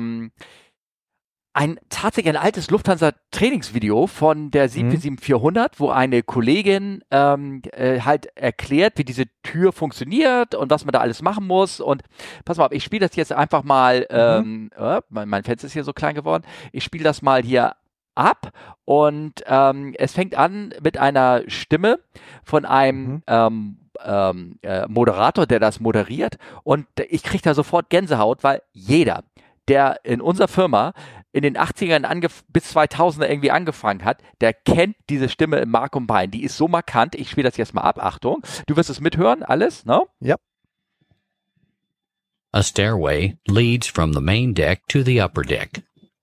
tatsächlich ein altes Lufthansa-Trainingsvideo von der 747-400, wo eine Kollegin halt erklärt, wie diese Tür funktioniert und was man da alles machen muss. Und pass mal auf, ich spiele das jetzt einfach mal, mein Fenster ist hier so klein geworden, ich spiele das mal hier ab und es fängt an mit einer Stimme von einem Moderator, der das moderiert, und ich kriege da sofort Gänsehaut, weil jeder, der in unserer Firma in den 80ern bis 2000er irgendwie angefangen hat, der kennt diese Stimme im Mark und Bein. Die ist so markant. Ich spiele das jetzt mal ab. Achtung. Du wirst es mithören, alles, ne? Ja. A stairway leads from the main deck to the upper deck.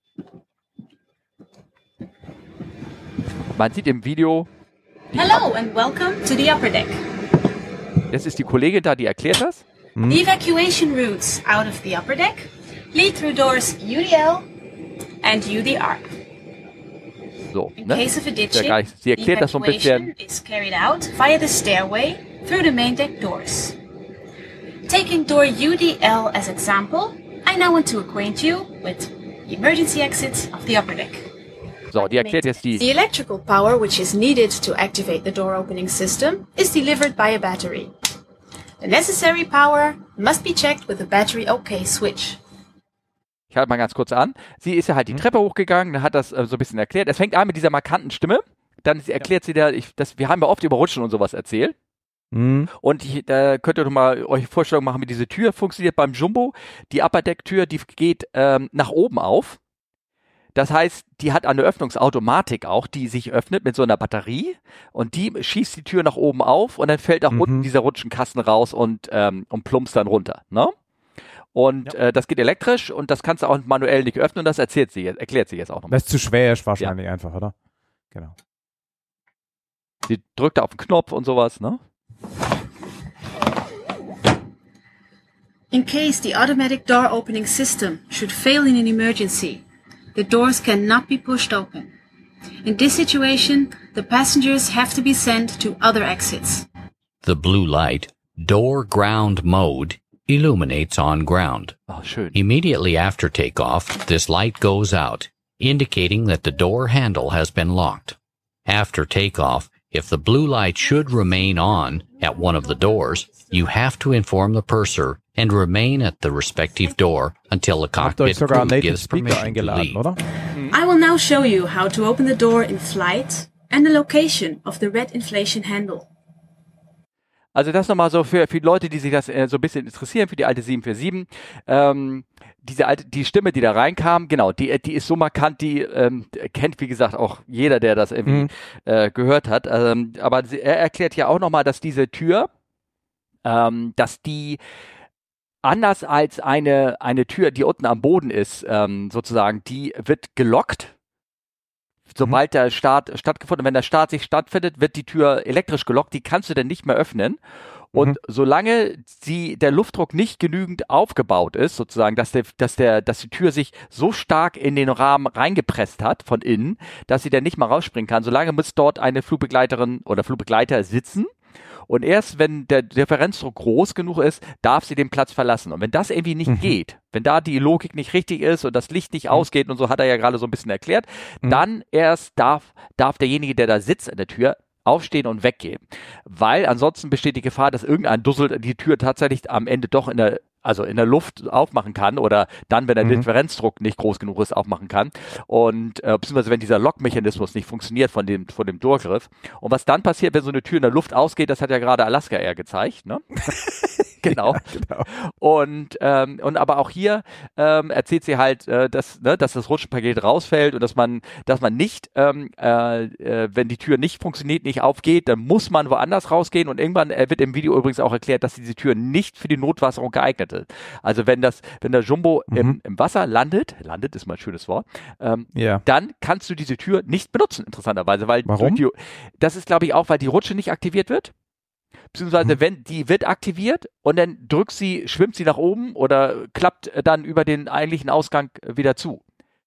Man sieht im Video. Hello and welcome to the upper deck. Das ist die Kollegin da, die erklärt das. The evacuation routes out of the upper deck lead through doors UDL and UDR. So, In ne? case of a ditching, Sie erklärt das so ein evacuation bisschen. is carried out via the stairway through the main deck doors. Taking door UDL as example, I now want to acquaint you with the emergency exits of the upper deck. So, die erklärt jetzt The die. electrical power which is needed to activate the door opening system is delivered by a battery. The necessary power must be checked with the battery OK switch. Ich halte mal ganz kurz an. Sie ist ja halt die Treppe hochgegangen, dann hat das so ein bisschen erklärt. Es fängt an mit dieser markanten Stimme. Dann erklärt sie da, wir haben ja oft über Rutschen und sowas erzählt. Und da könnt ihr doch mal euch Vorstellungen machen, wie diese Tür funktioniert beim Jumbo. Die Upper Deck Tür, die geht nach oben auf. Das heißt, die hat eine Öffnungsautomatik auch, die sich öffnet mit so einer Batterie und die schießt die Tür nach oben auf und dann fällt auch unten dieser Rutschenkasten raus und plumpst dann runter, ne? Und das geht elektrisch und das kannst du auch manuell nicht öffnen und das erklärt sie jetzt auch nochmal. Weil es zu schwer ist wahrscheinlich einfach, oder? Genau. Sie drückt da auf den Knopf und sowas, ne? In case the automatic door opening system should fail in an emergency, the doors cannot be pushed open. In this situation, the passengers have to be sent to other exits. The blue light, door ground mode, illuminates on ground. Oh, schön. Immediately after takeoff, this light goes out, indicating that the door handle has been locked. After takeoff, if the blue light should remain on at one of the doors, you have to inform the purser and remain at the respective door until the Habt euch cockpit sogar einen crew Native gives Speaker permission to eingeladen, leave. oder? I will now show you how to open the door in flight and the location of the red inflation handle. Also das nochmal so für die Leute, die sich das so ein bisschen interessieren, für die alte 747. Die Stimme, die da reinkam, genau, die ist so markant, die kennt, wie gesagt, auch jeder, der das irgendwie gehört hat. Aber er erklärt ja auch nochmal, dass diese Tür, dass die anders als eine Tür, die unten am Boden ist, sozusagen, die wird gelockt. Sobald der Start stattgefunden hat, wenn der Start sich stattfindet, wird die Tür elektrisch gelockt, die kannst du dann nicht mehr öffnen. Und solange der Luftdruck nicht genügend aufgebaut ist, sozusagen, dass die Tür sich so stark in den Rahmen reingepresst hat von innen, dass sie dann nicht mal rausspringen kann, solange muss dort eine Flugbegleiterin oder Flugbegleiter sitzen. Und erst wenn der Differenzdruck groß genug ist, darf sie den Platz verlassen. Und wenn das irgendwie nicht geht, wenn da die Logik nicht richtig ist und das Licht nicht ausgeht und so, hat er ja gerade so ein bisschen erklärt, dann erst darf derjenige, der da sitzt an der Tür, aufstehen und weggehen. Weil ansonsten besteht die Gefahr, dass irgendein Dussel die Tür tatsächlich am Ende doch in der Luft aufmachen kann oder dann, wenn der Differenzdruck nicht groß genug ist, aufmachen kann. Und beziehungsweise wenn dieser Lockmechanismus nicht funktioniert von dem Durchgriff. Und was dann passiert, wenn so eine Tür in der Luft ausgeht, das hat ja gerade Alaska Air gezeigt, ne? Genau. Ja, genau. Und aber auch hier erzählt sie halt, dass das Rutschenpaket rausfällt und dass man nicht, wenn die Tür nicht funktioniert, nicht aufgeht, dann muss man woanders rausgehen und irgendwann wird im Video übrigens auch erklärt, dass diese Tür nicht für die Notwasserung geeignet ist. Also wenn der Jumbo im Wasser landet ist mal ein schönes Wort, dann kannst du diese Tür nicht benutzen, interessanterweise, weil Warum? Das ist, glaube ich, auch, weil die Rutsche nicht aktiviert wird. Beziehungsweise wenn die wird aktiviert und dann schwimmt sie nach oben oder klappt dann über den eigentlichen Ausgang wieder zu.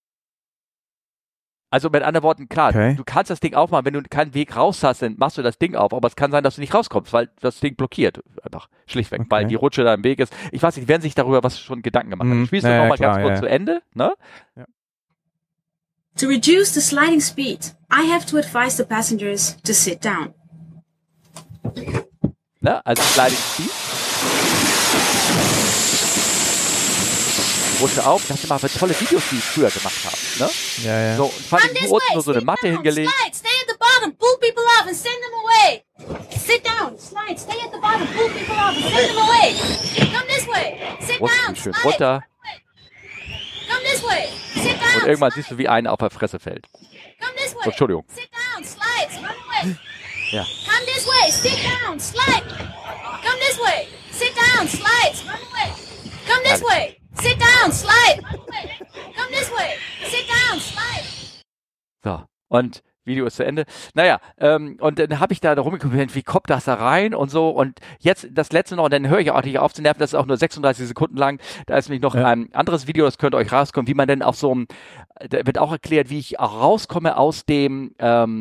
Also mit anderen Worten, klar, du kannst das Ding aufmachen, wenn du keinen Weg raus hast, dann machst du das Ding auf, aber es kann sein, dass du nicht rauskommst, weil das Ding blockiert. Einfach schlichtweg, weil die Rutsche da im Weg ist. Ich weiß nicht, die werden sich darüber schon Gedanken gemacht haben. Spielst du nochmal ganz kurz zu Ende, ne? Ja. To reduce the sliding speed, I have to advise the passengers to sit down. Ne? Also Sliding Speed. Rutsche auf. Das sind mal tolle Videos, die ich früher gemacht habe. Ne? Ja. So, und fand ich unten nur so eine Matte hingelegt. Slide, stay at the bottom, pull people off and send them away. Sit down, slide, stay at the bottom, pull people off and send them away. Come this way, sit down, Rutschen schön slide. runter. Come this way, sit down. Und irgendwann siehst du, wie einer auf der Fresse fällt. Come this way. So, Entschuldigung. Sit down, slide, run away. Ja. Come this way, sit down, slide. Come this way, sit down, slide, run away. Come this way, sit down, slide, run away. Come this way, sit down, slide. So, und Video ist zu Ende. Naja, und dann habe ich da rumgeguckt, wie kommt das da rein und so. Und jetzt das letzte noch, und dann höre ich auch nicht auf zu nerven, das ist auch nur 36 Sekunden lang. Da ist nämlich noch ein anderes Video, das könnte euch rauskommen, wie man denn auf so einem, da wird auch erklärt, wie ich auch rauskomme aus dem,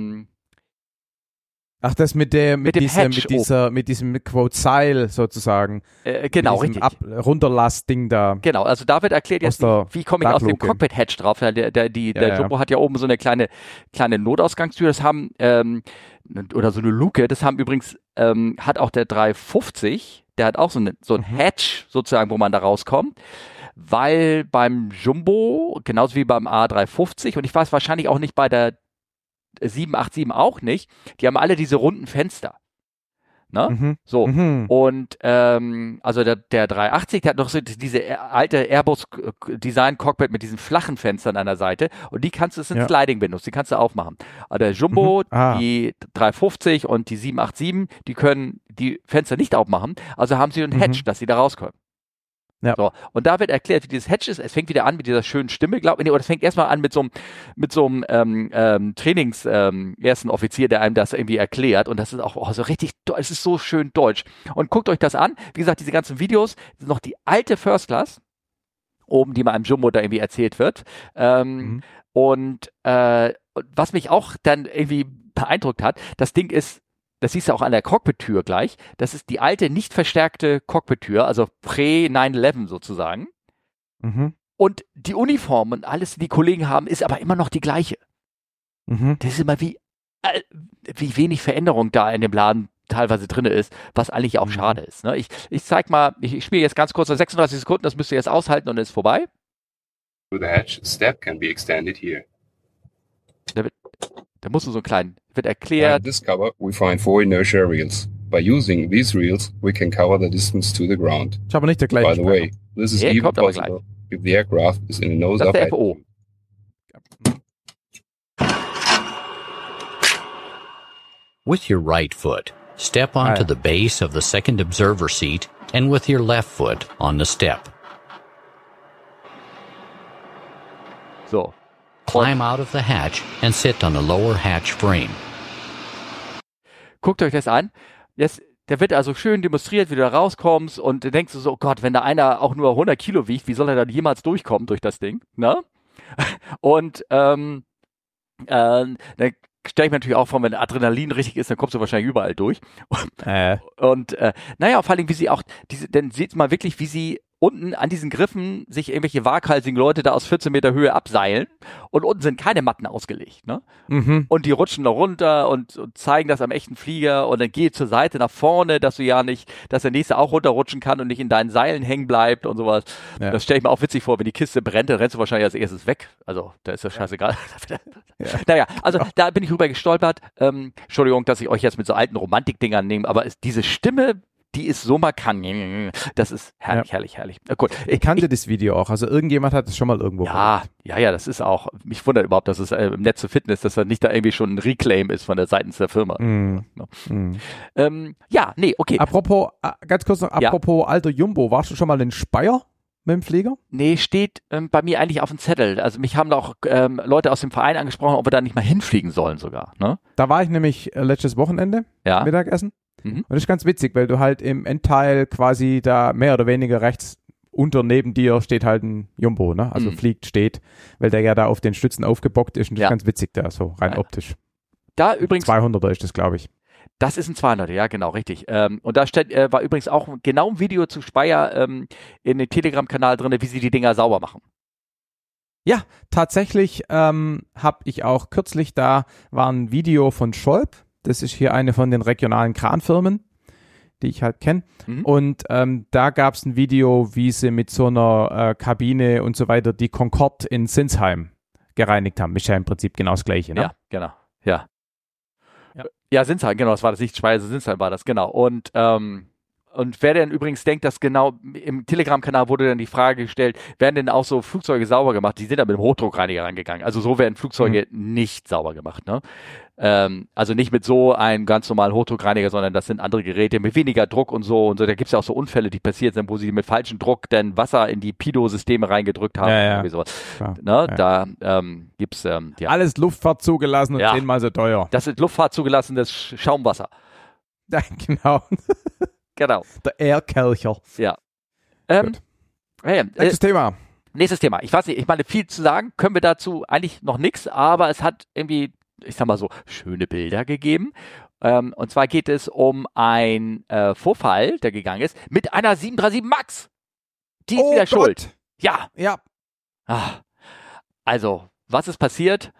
Ach, das mit diesem Quote Seil sozusagen. Genau, richtig. Runterlass-Ding da. Genau, also da wird erklärt jetzt, wie komme ich aus dem Cockpit-Hatch drauf. Der Jumbo hat ja oben so eine kleine Notausgangstür, das haben, oder so eine Luke, das haben übrigens, hat auch der 350, der hat auch so ein Hatch sozusagen, wo man da rauskommt. Weil beim Jumbo, genauso wie beim A350, und ich weiß wahrscheinlich auch nicht bei der 787 auch nicht, die haben alle diese runden Fenster. Ne? So. Und also der 380, der hat noch so diese alte Airbus-Design-Cockpit mit diesen flachen Fenstern an der Seite und das sind Sliding-Windows, die kannst du aufmachen. Aber der Jumbo, die 350 und die 787, die können die Fenster nicht aufmachen, also haben sie einen Hatch, dass sie da rauskommen. Ja. So. Und da wird erklärt, wie dieses Hatch ist. Es fängt wieder an mit dieser schönen Stimme, glaube ich. Oder es fängt erstmal an mit so einem Trainings ersten Offizier, der einem das irgendwie erklärt. Und das ist auch so richtig, es ist so schön deutsch. Und guckt euch das an. Wie gesagt, diese ganzen Videos sind noch die alte First Class oben, die mal im Jumbo da irgendwie erzählt wird. Und was mich auch dann irgendwie beeindruckt hat, das Ding ist, das siehst du auch an der Cockpit-Tür gleich. Das ist die alte, nicht verstärkte Cockpit-Tür, also Prä-9/11 sozusagen. Und die Uniform und alles, die Kollegen haben, ist aber immer noch die gleiche. Das ist immer wie wenig Veränderung da in dem Laden teilweise drin ist, was eigentlich auch schade ist. Ne? Ich zeig mal, ich spiele jetzt ganz kurz, 36 Sekunden, das müsst ihr jetzt aushalten und dann ist vorbei. The hatch step can be extended here. Da musst du so einen kleinen, wird erklärt. At this cover, we find 4 inertia reels. By using these reels, we can cover the distance to the ground. Ist aber nicht der gleiche. By the way, this is even possible if the aircraft is in a nose-up attitude. With your right foot, step onto the base of the second observer seat and with your left foot on the step. So. Climb out of the hatch and sit on the lower hatch frame. Guckt euch das an. Der wird also schön demonstriert, wie du da rauskommst und du denkst so, oh Gott, wenn da einer auch nur 100 Kilo wiegt, wie soll er dann jemals durchkommen durch das Ding? Ne? Und dann stelle ich mir natürlich auch vor, wenn Adrenalin richtig ist, dann kommst du wahrscheinlich überall durch. Und naja, vor allem, wie sie auch, dann seht mal wirklich, wie sie unten an diesen Griffen sich irgendwelche waghalsigen Leute da aus 14 Meter Höhe abseilen und unten sind keine Matten ausgelegt, ne? Und die rutschen da runter und zeigen das am echten Flieger und dann geh zur Seite nach vorne, dass der nächste auch runterrutschen kann und nicht in deinen Seilen hängen bleibt und sowas. Ja. Das stelle ich mir auch witzig vor, wenn die Kiste brennt, dann rennst du wahrscheinlich als erstes weg. Also, da ist das scheißegal. Naja, also da bin ich rüber gestolpert. Entschuldigung, dass ich euch jetzt mit so alten Romantikdingern nehme, aber diese Stimme die ist so markant. Das ist herrlich. Gut. Ich kannte das Video auch. Also irgendjemand hat es schon mal irgendwo gemacht. Ja, das ist auch, mich wundert überhaupt, dass es im Netz zu finden ist, dass da nicht da irgendwie schon ein Reclaim ist von der seitens der Firma. Okay. Apropos, ganz kurz noch, alter Jumbo, warst du schon mal in Speyer mit dem Flieger? Nee, steht bei mir eigentlich auf dem Zettel. Also mich haben auch Leute aus dem Verein angesprochen, ob wir da nicht mal hinfliegen sollen sogar. Ne? Da war ich nämlich letztes Wochenende Mittagessen. Und das ist ganz witzig, weil du halt im Endteil quasi da mehr oder weniger rechts unter neben dir steht halt ein Jumbo, ne? Also steht, weil der ja da auf den Stützen aufgebockt ist und das ist ganz witzig da, so rein optisch. Da übrigens 200er ist das, glaube ich. Das ist ein 200er, ja genau, richtig. Und da war übrigens auch genau ein Video zu Speyer in dem Telegram-Kanal drin, wie sie die Dinger sauber machen. Ja, tatsächlich habe ich auch kürzlich, da war ein Video von Scholp. Das ist hier eine von den regionalen Kranfirmen, die ich halt kenne. Und da gab es ein Video, wie sie mit so einer Kabine und so weiter die Concorde in Sinsheim gereinigt haben. Ist ja im Prinzip genau das Gleiche, ne? Ja, genau. Ja, Sinsheim, genau, das war das nicht Speyer, Sinsheim war das, genau. Und wer denn übrigens denkt, dass genau im Telegram-Kanal wurde dann die Frage gestellt, werden denn auch so Flugzeuge sauber gemacht? Die sind da mit dem Hochdruckreiniger rangegangen. Also so werden Flugzeuge nicht sauber gemacht, ne? Also nicht mit so einem ganz normalen Hochdruckreiniger, sondern das sind andere Geräte mit weniger Druck und so. Da gibt es ja auch so Unfälle, die passiert sind, wo sie mit falschem Druck dann Wasser in die Pido-Systeme reingedrückt haben. Irgendwie sowas. Ne? Da gibt's alles Luftfahrt zugelassen und 10-mal so teuer. Das ist Luftfahrt zugelassenes Schaumwasser. Ja, genau. Genau. Der Airkelcher. Ja. Nächstes Thema. Nächstes Thema. Ich weiß nicht, ich meine, viel zu sagen können wir dazu eigentlich noch nichts, aber es hat irgendwie, ich sag mal so, schöne Bilder gegeben. Und zwar geht es um einen Vorfall, der gegangen ist, mit einer 737 MAX. Die ist wieder schuld. Ja. Also, was ist passiert?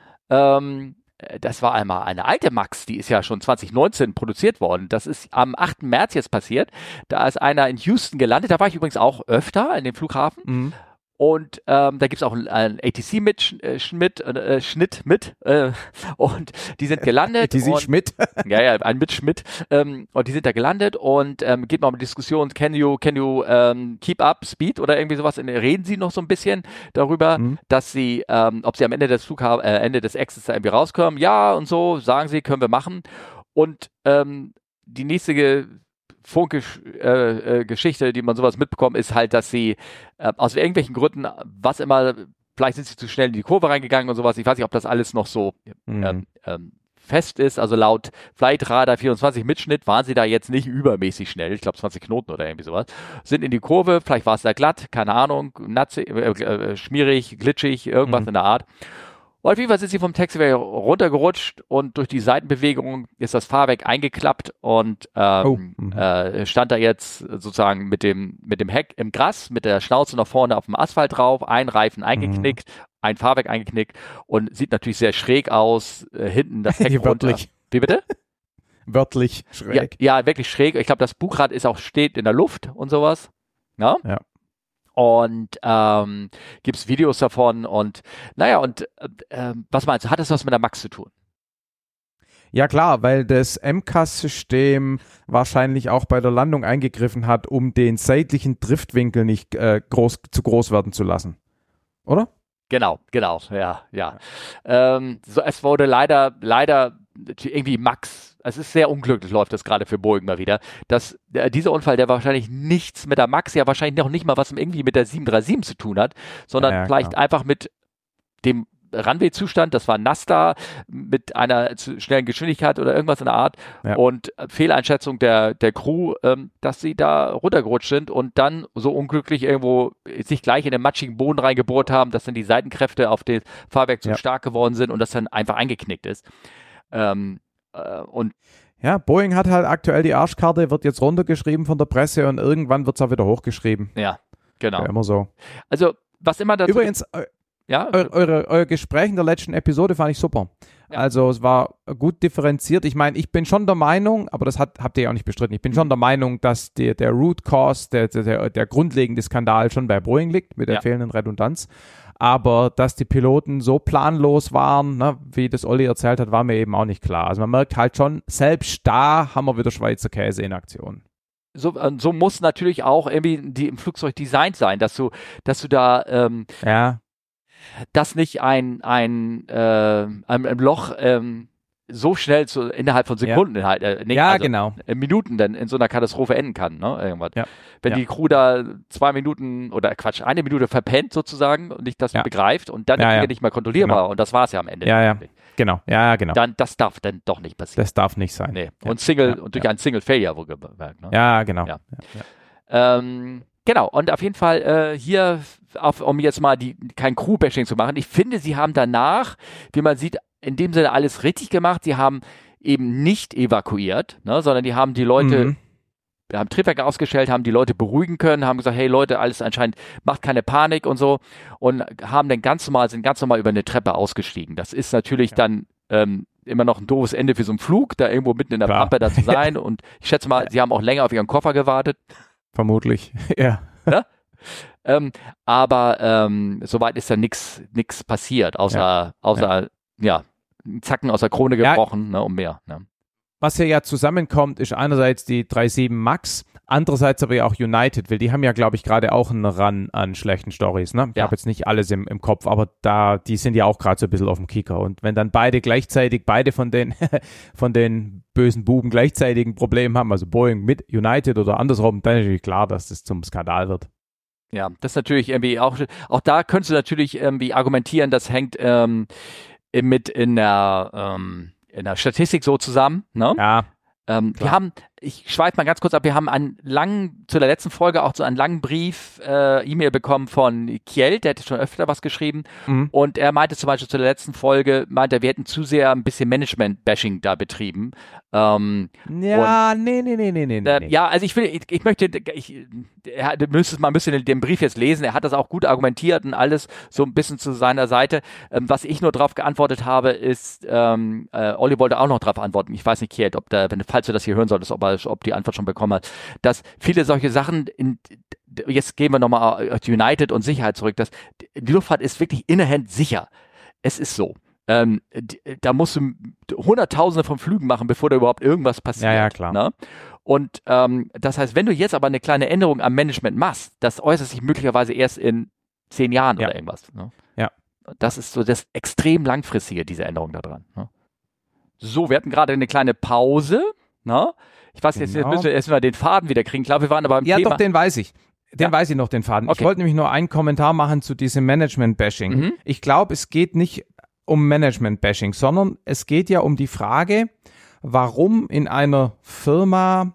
Das war einmal eine alte MAX, die ist ja schon 2019 produziert worden. Das ist am 8. März jetzt passiert. Da ist einer in Houston gelandet. Da war ich übrigens auch öfter in dem Flughafen. Und da gibt's auch einen ATC-Schnitt mit. Und die sind gelandet. ATC-Schmidt? Ja, ein Mitschmidt. Und die sind da gelandet und geht mal um die Diskussion, can you keep up speed oder irgendwie sowas. Reden sie noch so ein bisschen darüber, dass sie, ob sie am Ende des Ende des Exits da irgendwie rauskommen. Ja, und so, sagen sie, können wir machen. Und die nächste Geschichte, die man sowas mitbekommt, ist halt, dass sie aus irgendwelchen Gründen, was immer, vielleicht sind sie zu schnell in die Kurve reingegangen und sowas. Ich weiß nicht, ob das alles noch so fest ist. Also laut Flight Radar 24 Mitschnitt waren sie da jetzt nicht übermäßig schnell. Ich glaube 20 Knoten oder irgendwie sowas. Sind in die Kurve, vielleicht war es da glatt, keine Ahnung, schmierig, glitschig, irgendwas in der Art. Und auf jeden Fall sind sie vom Taxiway runtergerutscht und durch die Seitenbewegung ist das Fahrwerk eingeklappt und stand da jetzt sozusagen mit dem Heck im Gras, mit der Schnauze nach vorne auf dem Asphalt drauf, ein Reifen eingeknickt, ein Fahrwerk eingeknickt und sieht natürlich sehr schräg aus, hinten das Heck runter. Wie bitte? Wörtlich schräg. Ja, wirklich schräg. Ich glaube, das Bugrad steht in der Luft und sowas. Ja. Und gibt's Videos davon und was meinst du, hat das was mit der MAX zu tun? Ja klar, weil das MCAS-System wahrscheinlich auch bei der Landung eingegriffen hat, um den seitlichen Driftwinkel nicht zu groß werden zu lassen. Oder? Genau, ja. Es wurde leider irgendwie MAX, es ist sehr unglücklich, läuft das gerade für Boeing mal wieder, dass dieser Unfall, der wahrscheinlich nichts mit der MAX, ja wahrscheinlich noch nicht mal was irgendwie mit der 737 zu tun hat, sondern vielleicht einfach mit dem Runway-Zustand, das war nass da, mit einer zu schnellen Geschwindigkeit oder irgendwas in der Art und Fehleinschätzung der Crew, dass sie da runtergerutscht sind und dann so unglücklich irgendwo sich gleich in den matschigen Boden reingebohrt haben, dass dann die Seitenkräfte auf das Fahrwerk zu stark geworden sind und das dann einfach eingeknickt ist. Und Boeing hat halt aktuell die Arschkarte, wird jetzt runtergeschrieben von der Presse und irgendwann wird es auch wieder hochgeschrieben. Ja, genau. Ja, immer so. Also, was immer dazu... Übrigens, euer Gespräch in der letzten Episode fand ich super. Ja. Also es war gut differenziert. Ich meine, ich bin schon der Meinung, aber das habt ihr ja auch nicht bestritten, ich bin schon der Meinung, dass der Root Cause, der grundlegende Skandal schon bei Boeing liegt, mit der fehlenden Redundanz. Aber dass die Piloten so planlos waren, ne, wie das Olli erzählt hat, war mir eben auch nicht klar. Also man merkt halt schon, selbst da haben wir wieder Schweizer Käse in Aktion. so muss natürlich auch irgendwie die im Flugzeug designt sein, dass du da dass nicht ein Loch so schnell innerhalb von Sekunden Minuten dann in so einer Katastrophe enden kann, ne? Irgendwas. Ja. Wenn die Crew da 2 Minuten oder eine Minute verpennt sozusagen und nicht das begreift und dann nicht mehr kontrollierbar und das war es ja am Ende. Genau. Dann, das darf dann doch nicht passieren. Das darf nicht sein. Nee. Und durch ein Single Failure wohlgemerkt. Ne? Ja, genau. Genau, und auf jeden Fall hier, um jetzt mal kein Crew-Bashing zu machen, ich finde, sie haben danach, wie man sieht, in dem Sinne alles richtig gemacht. Sie haben eben nicht evakuiert, ne, sondern die haben die Leute, wir haben Triebwerke ausgestellt, haben die Leute beruhigen können, haben gesagt, hey Leute, alles anscheinend, macht keine Panik und so und sind ganz normal über eine Treppe ausgestiegen. Das ist natürlich dann immer noch ein doofes Ende für so einen Flug, da irgendwo mitten in der Pampe da zu sein und ich schätze mal, sie haben auch länger auf ihren Koffer gewartet. Vermutlich, ja. Aber soweit ist da nichts passiert, außer Zacken aus der Krone gebrochen, ne, um mehr. Ne. Was hier ja zusammenkommt, ist einerseits die 37 MAX, andererseits aber ja auch United, weil die haben ja, glaube ich, gerade auch einen Run an schlechten Storys. Ne? Ich habe jetzt nicht alles im Kopf, aber die sind ja auch gerade so ein bisschen auf dem Kicker. Und wenn dann beide von den bösen Buben gleichzeitig ein Problem haben, also Boeing mit United oder andersrum, dann ist natürlich klar, dass das zum Skandal wird. Ja, das ist natürlich irgendwie auch da könntest du natürlich irgendwie argumentieren, das hängt mit in der Statistik so zusammen, ne? Ja. Wir haben, ich schweife mal ganz kurz ab, wir haben zu der letzten Folge auch so einen langen Brief, E-Mail bekommen von Kjeld, der hätte schon öfter was geschrieben und er meinte zum Beispiel zu der letzten Folge, wir hätten zu sehr ein bisschen Management-Bashing da betrieben. Nee. Ja, also du müsstest mal ein bisschen den Brief jetzt lesen, er hat das auch gut argumentiert und alles so ein bisschen zu seiner Seite. Was ich nur drauf geantwortet habe, ist, Olli wollte auch noch drauf antworten, ich weiß nicht, Kjeld, falls du das hier hören solltest, ob die Antwort schon bekommen hat, dass viele solche Sachen, jetzt gehen wir nochmal auf United und Sicherheit zurück, dass die Luftfahrt ist wirklich inhärent sicher. Es ist so. Da musst du Hunderttausende von Flügen machen, bevor da überhaupt irgendwas passiert. Ja, klar. Ne? Und das heißt, wenn du jetzt aber eine kleine Änderung am Management machst, das äußert sich möglicherweise erst in 10 Jahren oder irgendwas. Ne? Ja. Das ist so das extrem langfristige, diese Änderung da dran. Ne? So, wir hatten gerade eine kleine Pause. Ne? Ich weiß, jetzt müssen wir erstmal den Faden wieder kriegen. Ich glaube, wir waren aber im Thema. Ja, doch, den weiß ich. Weiß ich noch, den Faden. Okay. Ich wollte nämlich nur einen Kommentar machen zu diesem Management-Bashing. Ich glaube, es geht nicht um Management-Bashing, sondern es geht ja um die Frage, warum in einer Firma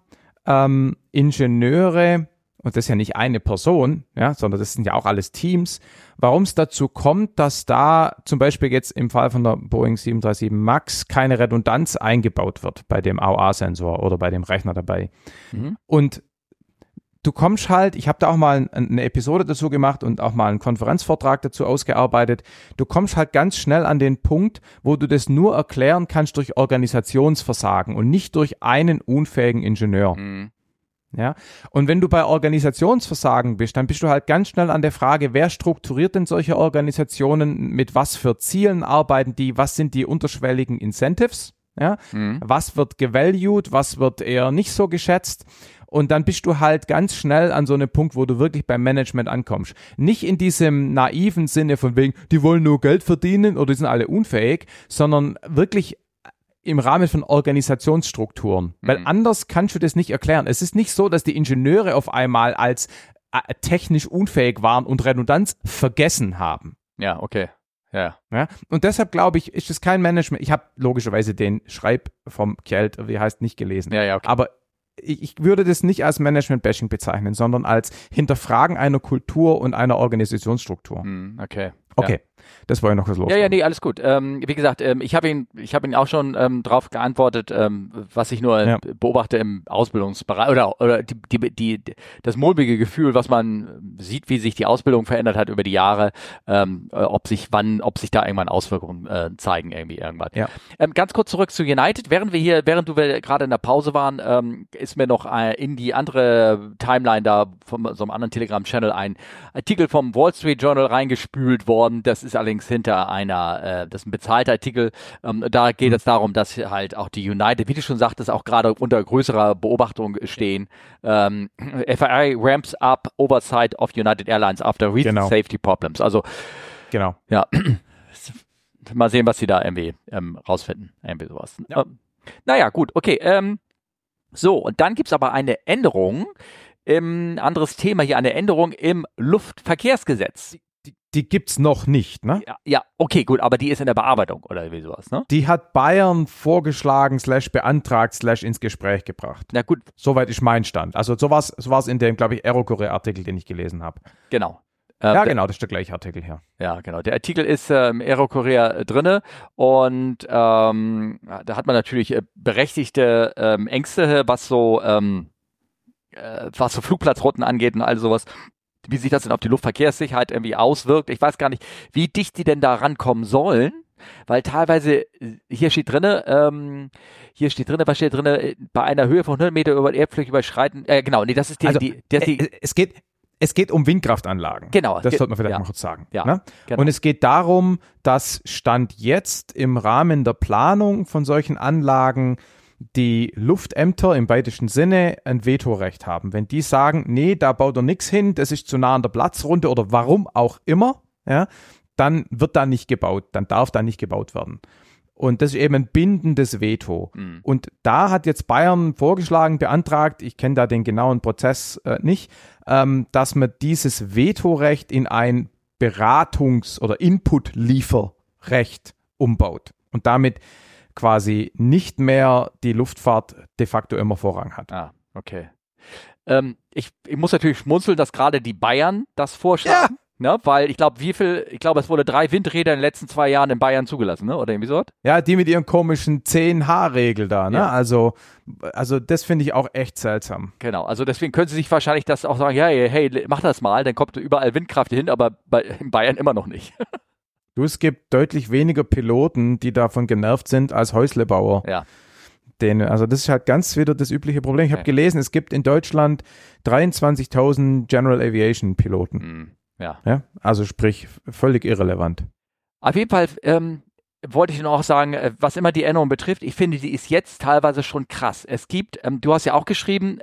Ingenieure, und das ist ja nicht eine Person, sondern das sind ja auch alles Teams, warum es dazu kommt, dass da zum Beispiel jetzt im Fall von der Boeing 737 MAX keine Redundanz eingebaut wird bei dem AOA-Sensor oder bei dem Rechner dabei. Und du kommst halt, ich habe da auch mal eine Episode dazu gemacht und auch mal einen Konferenzvortrag dazu ausgearbeitet, du kommst halt ganz schnell an den Punkt, wo du das nur erklären kannst durch Organisationsversagen und nicht durch einen unfähigen Ingenieur. Ja, und wenn du bei Organisationsversagen bist, dann bist du halt ganz schnell an der Frage, wer strukturiert denn solche Organisationen, mit was für Zielen arbeiten die, was sind die unterschwelligen Incentives, was wird gevalued, was wird eher nicht so geschätzt. Und dann bist du halt ganz schnell an so einem Punkt, wo du wirklich beim Management ankommst. Nicht in diesem naiven Sinne von wegen, die wollen nur Geld verdienen oder die sind alle unfähig, sondern wirklich im Rahmen von Organisationsstrukturen. Weil anders kannst du das nicht erklären. Es ist nicht so, dass die Ingenieure auf einmal als technisch unfähig waren und Redundanz vergessen haben. Ja, okay. Ja. Und deshalb glaube ich, ist es kein Management. Ich habe logischerweise den Schreib vom Kjeld, wie heißt, nicht gelesen. Ja, okay. Aber ich würde das nicht als Management-Bashing bezeichnen, sondern als Hinterfragen einer Kultur und einer Organisationsstruktur. Okay. Okay, das war ja noch was los. Ja, nee, alles gut. Wie gesagt, ich habe ihn auch schon drauf geantwortet, was ich nur beobachte im Ausbildungsbereich oder das mulmige Gefühl, was man sieht, wie sich die Ausbildung verändert hat über die Jahre, ob sich da irgendwann Auswirkungen zeigen irgendwann. Ja. Ganz kurz zurück zu United. Während wir gerade in der Pause waren, ist mir noch in die andere Timeline da von so einem anderen Telegram-Channel ein Artikel vom Wall Street Journal reingespült worden, Und das ist allerdings hinter das ist ein bezahlter Artikel. Da geht es darum, dass halt auch die United, wie du schon sagtest, auch gerade unter größerer Beobachtung stehen. FAA ramps up oversight of United Airlines after recent safety problems. Also, ja, mal sehen, was sie da irgendwie rausfinden. Irgendwie sowas. Ja. Naja, gut, okay. So, und dann gibt's aber eine Änderung, anderes Thema hier, eine Änderung im Luftverkehrsgesetz. Die gibt's noch nicht, ne? Ja, okay, gut, aber die ist in der Bearbeitung oder wie sowas, ne? Die hat Bayern vorgeschlagen, /beantragt, /ins Gespräch gebracht. Na gut. Soweit ist mein Stand. Also so war's in dem, glaube ich, Aerokorea-Artikel, den ich gelesen habe. Genau. Genau, das ist der gleiche Artikel hier. Ja, genau. Der Artikel ist im Aerokorea drinne und da hat man natürlich berechtigte Ängste, was so Flugplatzrouten angeht und all sowas. Wie sich das denn auf die Luftverkehrssicherheit irgendwie auswirkt. Ich weiß gar nicht, wie dicht die denn da rankommen sollen, weil teilweise, hier steht drinne, was steht drinne, bei einer Höhe von 100 Meter über Erdfläche überschreiten, das ist es geht um Windkraftanlagen. Genau. Das sollte man vielleicht noch kurz sagen. Ja, ne? genau. Und es geht darum, dass Stand jetzt im Rahmen der Planung von solchen Anlagen die Luftämter im weitesten Sinne ein Vetorecht haben. Wenn die sagen, nee, da baut er nichts hin, das ist zu nah an der Platzrunde oder warum auch immer, ja, dann wird da nicht gebaut, dann darf da nicht gebaut werden. Und das ist eben ein bindendes Veto. Mhm. Und da hat jetzt Bayern vorgeschlagen, beantragt, ich kenne da den genauen Prozess nicht, dass man dieses Vetorecht in ein Beratungs- oder Input-Lieferrecht umbaut und damit quasi nicht mehr die Luftfahrt de facto immer Vorrang hat. Ah, okay. Ich muss natürlich schmunzeln, dass gerade die Bayern das vorschlagen. Ja. Ne, weil ich glaube, es wurde 3 Windräder in den letzten 2 Jahren in Bayern zugelassen, ne? Oder irgendwie so? Ja, die mit ihren komischen 10H-Regel da, ne? Ja. Also das finde ich auch echt seltsam. Genau, also deswegen können sie sich wahrscheinlich das auch sagen, ja, hey, mach das mal, dann kommt überall Windkraft hin, aber in Bayern immer noch nicht. Es gibt deutlich weniger Piloten, die davon genervt sind, als Häuslebauer. Ja. Also das ist halt ganz wieder das übliche Problem. Ich habe gelesen, es gibt in Deutschland 23.000 General Aviation Piloten. Mhm. Ja, also sprich, völlig irrelevant. Auf jeden Fall wollte ich noch sagen, was immer die Änderung betrifft, ich finde, die ist jetzt teilweise schon krass. Es gibt, du hast ja auch geschrieben,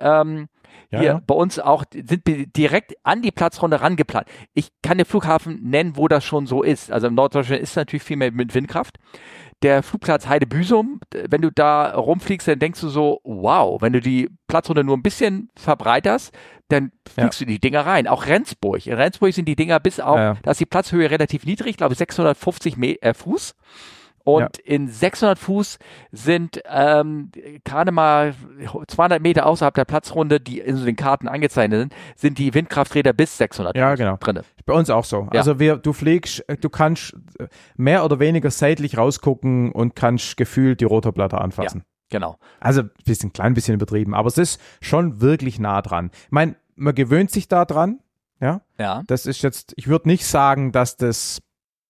bei uns auch, sind direkt an die Platzrunde rangeplant. Ich kann den Flughafen nennen, wo das schon so ist. Also im Norddeutschland ist natürlich viel mehr mit Windkraft. Der Flugplatz Heide-Büsum, wenn du da rumfliegst, dann denkst du so, wow, wenn du die Platzrunde nur ein bisschen verbreiterst, dann fliegst du die Dinger rein. Auch Rendsburg. In Rendsburg sind die Dinger bis auf, da ist die Platzhöhe relativ niedrig, ich glaube 650 Fuß. Und in 600 Fuß sind gerade mal 200 Meter außerhalb der Platzrunde, die in so den Karten angezeichnet sind die Windkrafträder bis 600 Fuß drin. Bei uns auch so. Ja. Also du fliegst, du kannst mehr oder weniger seitlich rausgucken und kannst gefühlt die Rotorblätter anfassen. Ja, genau. Also ein klein bisschen übertrieben, aber es ist schon wirklich nah dran. Ich meine, man gewöhnt sich da dran. Ja. Das ist jetzt, ich würde nicht sagen, dass das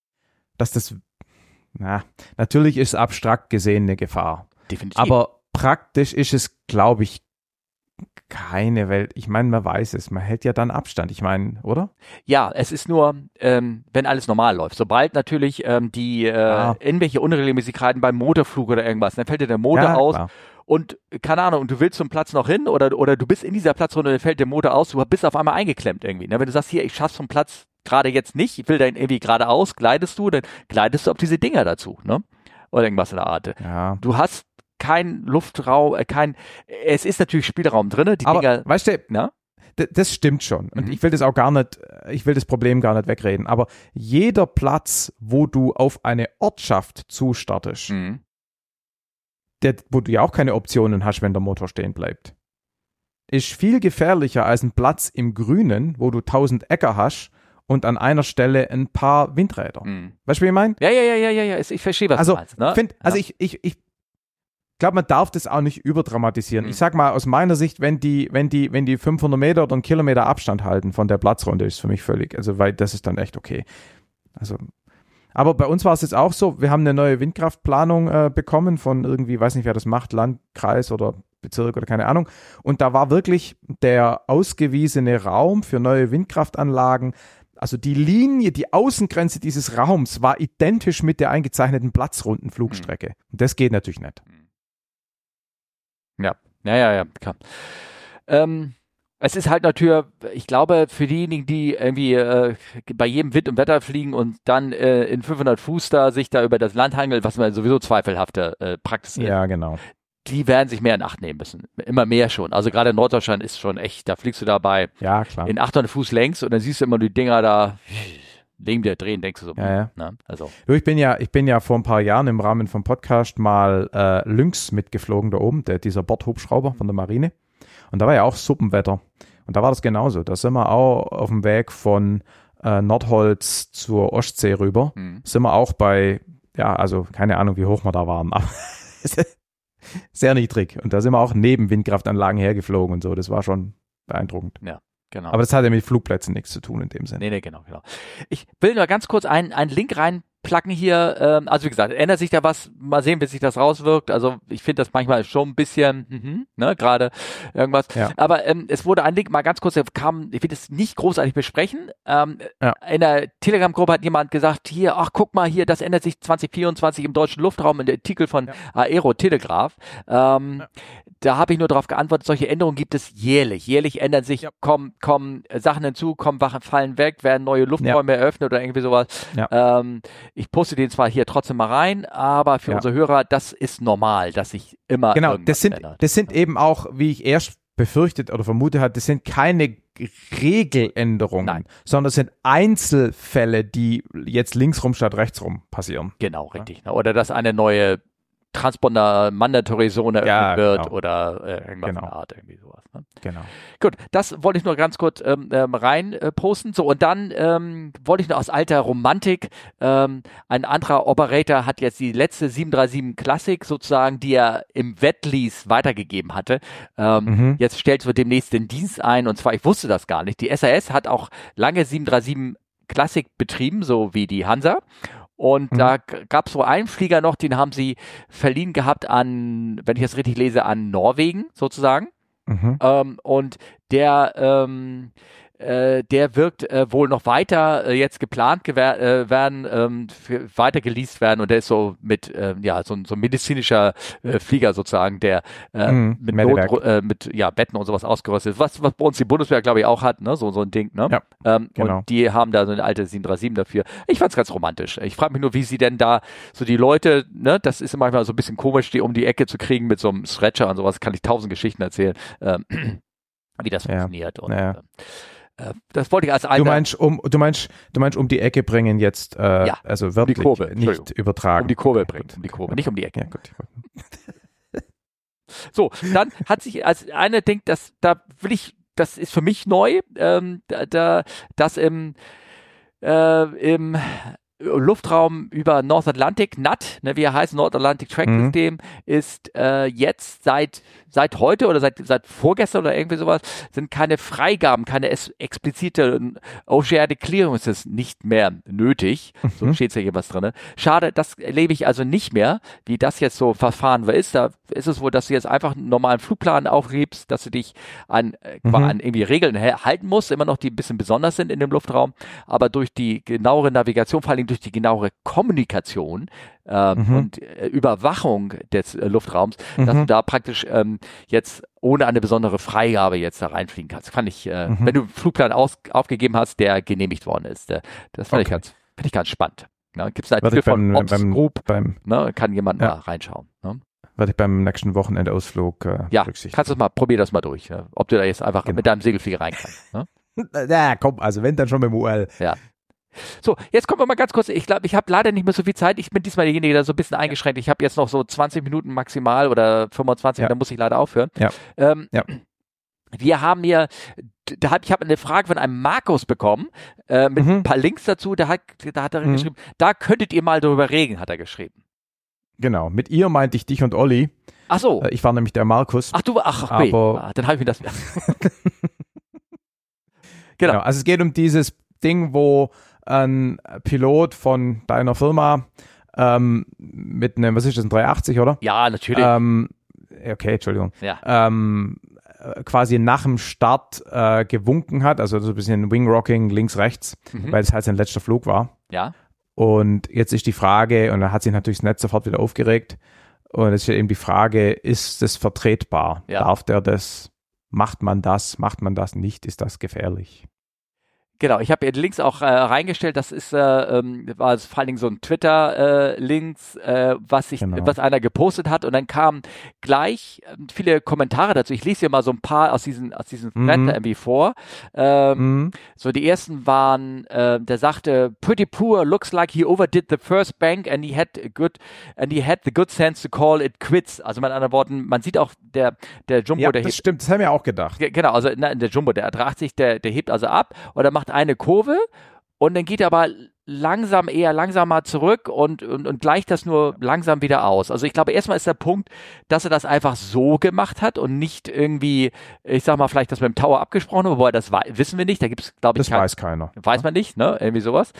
natürlich ist abstrakt gesehen eine Gefahr. Definitiv. Aber praktisch ist es, glaube ich, keine Welt. Ich meine, man weiß es. Man hält ja dann Abstand. Ich meine, oder? Ja, es ist nur, wenn alles normal läuft. Sobald natürlich irgendwelche Unregelmäßigkeiten beim Motorflug oder irgendwas, dann fällt dir der Motor aus. Klar. Und keine Ahnung, und du willst zum Platz noch hin oder du bist in dieser Platzrunde, dann fällt der Motor aus, du bist auf einmal eingeklemmt irgendwie. Ne? Wenn du sagst, hier, ich schaff's vom Platz gerade jetzt nicht, ich will dann irgendwie geradeaus, gleitest du auf diese Dinger dazu, ne? Oder irgendwas in der Art. Ja. Du hast keinen Luftraum, es ist natürlich Spielraum drin, die aber, Dinger. Weißt du, das stimmt schon. Und ich will das Problem gar nicht wegreden. Aber jeder Platz, wo du auf eine Ortschaft zustartest, wo du ja auch keine Optionen hast, wenn der Motor stehen bleibt, ist viel gefährlicher als ein Platz im Grünen, wo du 1000 Äcker hast und an einer Stelle ein paar Windräder. Weißt du, wie ich meine? Ja. Ich verstehe, was du meinst. Ne? Ich glaube, man darf das auch nicht überdramatisieren. Ich sag mal, aus meiner Sicht, wenn die 500 Meter oder einen Kilometer Abstand halten von der Platzrunde, ist für mich völlig, also weil das ist dann echt okay. Also, aber bei uns war es jetzt auch so, wir haben eine neue Windkraftplanung bekommen von irgendwie, weiß nicht, wer das macht, Landkreis oder Bezirk oder keine Ahnung. Und da war wirklich der ausgewiesene Raum für neue Windkraftanlagen also die Linie, die Außengrenze dieses Raums war identisch mit der eingezeichneten Platzrundenflugstrecke. Und das geht natürlich nicht. Ja, klar. Es ist halt natürlich, ich glaube, für diejenigen, die irgendwie bei jedem Wind und Wetter fliegen und dann in 500 Fuß da sich da über das Land hangeln, was man sowieso zweifelhafte Praxis ist. Ja, genau. Die werden sich mehr in Acht nehmen müssen. Immer mehr schon. Also gerade in Norddeutschland ist schon echt, da fliegst du dabei in 800 Fuß längs und dann siehst du immer die Dinger da neben dir drehen, denkst du so. Ja. Ne? Also. Du, ich bin ja vor ein paar Jahren im Rahmen vom Podcast mal Lynx mitgeflogen da oben, dieser Bordhubschrauber von der Marine. Und da war ja auch Suppenwetter. Und da war das genauso. Da sind wir auch auf dem Weg von Nordholz zur Ostsee rüber. Sind wir auch bei, ja, also keine Ahnung, wie hoch wir da waren, aber sehr niedrig. Und da sind wir auch neben Windkraftanlagen hergeflogen und so. Das war schon beeindruckend. Ja, genau. Aber das hat ja mit Flugplätzen nichts zu tun in dem Sinne. Nee, genau. Ich will nur ganz kurz einen Link reinplacken hier. Also wie gesagt, ändert sich da was. Mal sehen, wie sich das rauswirkt. Also ich finde das manchmal schon ein bisschen, gerade irgendwas. Ja. Aber es wurde ein Link mal ganz kurz, ich will das nicht großartig besprechen. In der Telegram-Gruppe hat jemand gesagt, hier, ach guck mal hier, das ändert sich 2024 im deutschen Luftraum in der Artikel von Aero Telegraph. Da habe ich nur darauf geantwortet, solche Änderungen gibt es jährlich. Jährlich ändern sich, kommen Sachen hinzu, fallen weg, werden neue Lufträume eröffnet oder irgendwie sowas. Ja. Ich poste den zwar hier trotzdem mal rein, aber für unsere Hörer, das ist normal, dass sich immer irgendwas ändert. Das sind eben auch, wie ich erst befürchtet oder vermutet hatte, das sind keine Regeländerungen, sondern es sind Einzelfälle, die jetzt linksrum statt rechtsrum passieren. Genau, richtig. Oder dass eine neue Transponder-Mandatory-Zone eröffnet wird oder irgendwas in der Art, irgendwie sowas. Ne? Genau. Gut, das wollte ich nur ganz kurz rein posten. So, und dann wollte ich noch aus alter Romantik, ein anderer Operator hat jetzt die letzte 737 Classic sozusagen, die er im Wetlease weitergegeben hatte. Jetzt stellt es demnächst den Dienst ein, und zwar, ich wusste das gar nicht, die SAS hat auch lange 737 Classic betrieben, so wie die Hansa. Und da gab es so einen Flieger noch, den haben sie verliehen gehabt an, wenn ich das richtig lese, an Norwegen sozusagen. Und der wird wohl noch weiter jetzt geplant werden, weiter geleast werden, und der ist so mit so ein medizinischer Flieger sozusagen, der mit Betten und sowas ausgerüstet ist, was bei uns die Bundeswehr, glaube ich, auch hat, ne, so ein Ding, ne? Ja, genau. Und die haben da so eine alte 737 dafür. Ich fand's ganz romantisch. Ich frage mich nur, wie sie denn da so die Leute, ne, das ist manchmal so ein bisschen komisch, die um die Ecke zu kriegen mit so einem Stretcher und sowas, kann ich 1000 Geschichten erzählen, wie das funktioniert. Und das wollte ich als alter... Du meinst um die Ecke bringen jetzt, also wörtlich, um die Kurve, nicht übertragen. Um die Kurve bringen, nicht um die Ecke. Ja, gut. So, dann hat sich als eine denkt, das ist für mich neu, dass im Luftraum über North Atlantic, NAT, ne, wie er heißt, North Atlantic Track System, ist jetzt seit heute oder seit vorgestern oder irgendwie sowas, sind keine Freigaben, keine explizite Oceanic Clearances nicht mehr nötig. So steht ja hier was drin. Schade, das erlebe ich also nicht mehr, wie das jetzt so Verfahren ist. Da ist es wohl, dass du jetzt einfach einen normalen Flugplan aufgibst, dass du dich an irgendwie Regeln halten musst, immer noch, die ein bisschen besonders sind in dem Luftraum, aber durch die genauere Navigation, vor allem durch die genauere Kommunikation und Überwachung des Luftraums, dass du da praktisch jetzt ohne eine besondere Freigabe jetzt da reinfliegen kannst. Fand ich, wenn du einen Flugplan aufgegeben hast, der genehmigt worden ist. Das fand ich ganz spannend. Ne? Gibt es einen Artikel von Ops Group, kann jemand mal reinschauen. Ne? Werde ich beim nächsten Wochenendausflug kannst du probier das mal durch, ob du da jetzt einfach mit deinem Segelflieger rein kannst. Ne? Ja, komm, also wenn, dann schon mit dem UL. Ja. So, jetzt kommen wir mal ganz kurz, ich glaube, ich habe leider nicht mehr so viel Zeit, ich bin diesmal derjenige, der so ein bisschen eingeschränkt, ich habe jetzt noch so 20 Minuten maximal oder 25, dann muss ich leider aufhören. Wir haben hier, ich habe eine Frage von einem Markus bekommen, mit ein paar Links dazu, da hat er geschrieben, da könntet ihr mal drüber reden, hat er geschrieben. Genau, mit ihr meinte ich dich und Olli. Ach so. Ich war nämlich der Markus. Ach, aber dann habe ich mir das... Genau, also es geht um dieses Ding, wo ein Pilot von deiner Firma mit einem, was ist das, ein 380, oder? Ja, natürlich. Okay, Entschuldigung. Ja. quasi nach dem Start gewunken hat, also so ein bisschen Wing-Rocking links, rechts, weil es halt sein letzter Flug war. Ja. Und jetzt ist die Frage, und da hat sich natürlich das Netz sofort wieder aufgeregt, und es ist eben die Frage, ist das vertretbar? Ja. Darf der das? Macht man das nicht? Ist das gefährlich? Genau, ich habe hier Links auch reingestellt, das ist war vor allen Dingen so ein Twitter-Links, was einer gepostet hat, und dann kamen gleich viele Kommentare dazu. Ich lese hier mal so ein paar aus diesen Thread irgendwie vor. So die ersten waren, der sagte, pretty poor, looks like he overdid the first bank and he had the good sense to call it quits. Also mit anderen Worten, man sieht auch der Jumbo, ja, der das stimmt, das haben wir auch gedacht. Genau, also der Jumbo, der A380, der hebt also ab oder macht eine Kurve und dann geht er aber eher langsamer zurück und gleicht das nur langsam wieder aus. Also ich glaube, erstmal ist der Punkt, dass er das einfach so gemacht hat und nicht irgendwie, ich sag mal, vielleicht das mit dem Tower abgesprochen hat, wobei das wissen wir nicht, da gibt es, glaube ich, das weiß keiner. Weiß man nicht, ne? Irgendwie sowas.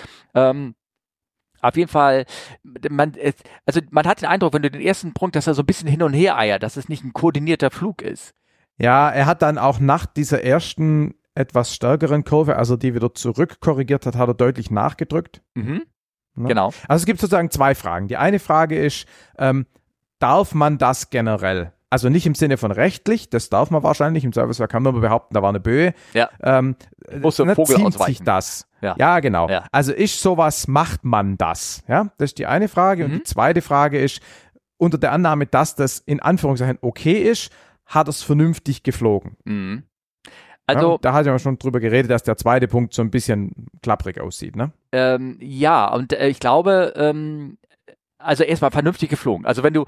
Auf jeden Fall, man hat den Eindruck, wenn du den ersten Punkt, dass er so ein bisschen hin und her eiert, dass es nicht ein koordinierter Flug ist. Ja, er hat dann auch nach dieser ersten etwas stärkeren Kurve, also die wieder zurückkorrigiert hat, hat er deutlich nachgedrückt. Mhm. Ne? Genau. Also es gibt sozusagen zwei Fragen. Die eine Frage ist, darf man das generell? Also nicht im Sinne von rechtlich, das darf man wahrscheinlich, im Zweifelsfall kann man behaupten, da war eine Böe. Ja. Muss so ein Vogel zieht ausweichen. sich das? Ja, genau. Ja. Also ist sowas, macht man das? Ja, das ist die eine Frage. Und die zweite Frage ist, unter der Annahme, dass das in Anführungszeichen okay ist, hat er es vernünftig geflogen. Mhm. Also, da hat ja schon drüber geredet, dass der zweite Punkt so ein bisschen klapprig aussieht, ne? Ja, und ich glaube, also erstmal vernünftig geflogen. Also wenn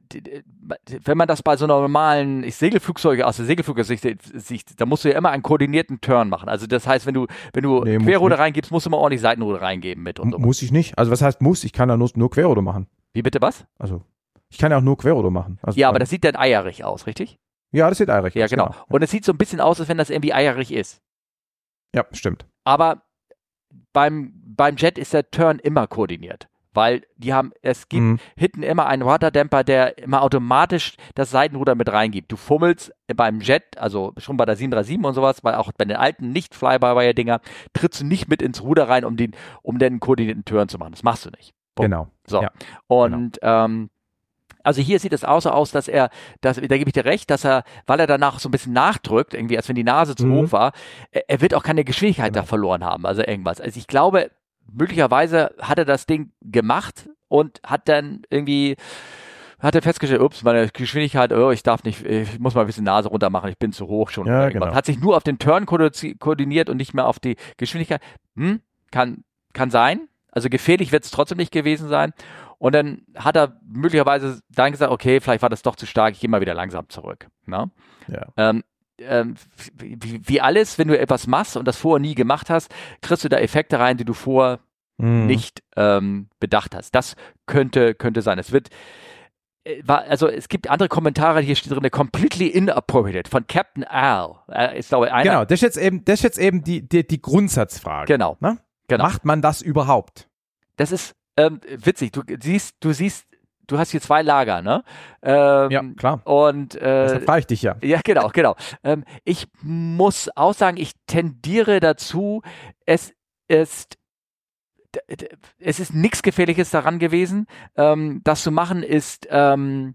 man das bei so einer normalen Segelflugzeuge aus der Segelflugsicht, da musst du ja immer einen koordinierten Turn machen. Also das heißt, wenn du Querruder reingibst, musst du immer ordentlich Seitenruder reingeben mit und so. Muss ich nicht. Also was heißt muss? Ich kann ja nur Querruder machen. Wie bitte was? Also ich kann ja auch nur Querruder machen. Also ja, aber das sieht dann eierig aus, richtig? Ja, das sieht eierig aus. Ja, genau. Und es sieht so ein bisschen aus, als wenn das irgendwie eierig ist. Ja, stimmt. Aber beim Jet ist der Turn immer koordiniert. Weil es gibt hinten immer einen Rudder-Dämpfer, der immer automatisch das Seitenruder mit reingibt. Du fummelst beim Jet, also schon bei der 737 und sowas, weil auch bei den alten Nicht-Fly-by-Wire-Dinger, trittst du nicht mit ins Ruder rein, um den koordinierten Turn zu machen. Das machst du nicht. Genau. So. Ja. Und also hier sieht es auch so aus, da gebe ich dir recht, dass weil er danach so ein bisschen nachdrückt, irgendwie, als wenn die Nase zu hoch war, er wird auch keine Geschwindigkeit da verloren haben, also irgendwas. Also ich glaube, möglicherweise hat er das Ding gemacht und hat dann festgestellt, ups, meine Geschwindigkeit, ich muss mal ein bisschen Nase runter machen, ich bin zu hoch schon. Ja, genau. Hat sich nur auf den Turn koordiniert und nicht mehr auf die Geschwindigkeit. Kann sein. Also gefährlich wird es trotzdem nicht gewesen sein. Und dann hat er möglicherweise dann gesagt, okay, vielleicht war das doch zu stark, ich gehe mal wieder langsam zurück. Ne? Ja. Wie alles, wenn du etwas machst und das vorher nie gemacht hast, kriegst du da Effekte rein, die du vorher nicht bedacht hast. Das könnte sein. Es gibt andere Kommentare, hier steht drin, completely inappropriate von Captain Al. Genau, das ist jetzt eben die Grundsatzfrage. Genau. Ne? Genau. Macht man das überhaupt? Das ist witzig. Du hast hier zwei Lager, ne? Ja, klar. Und deshalb frage ich dich ja. Ja, genau. Ich muss auch sagen, ich tendiere dazu, es ist nichts Gefährliches daran gewesen. Das zu machen ist in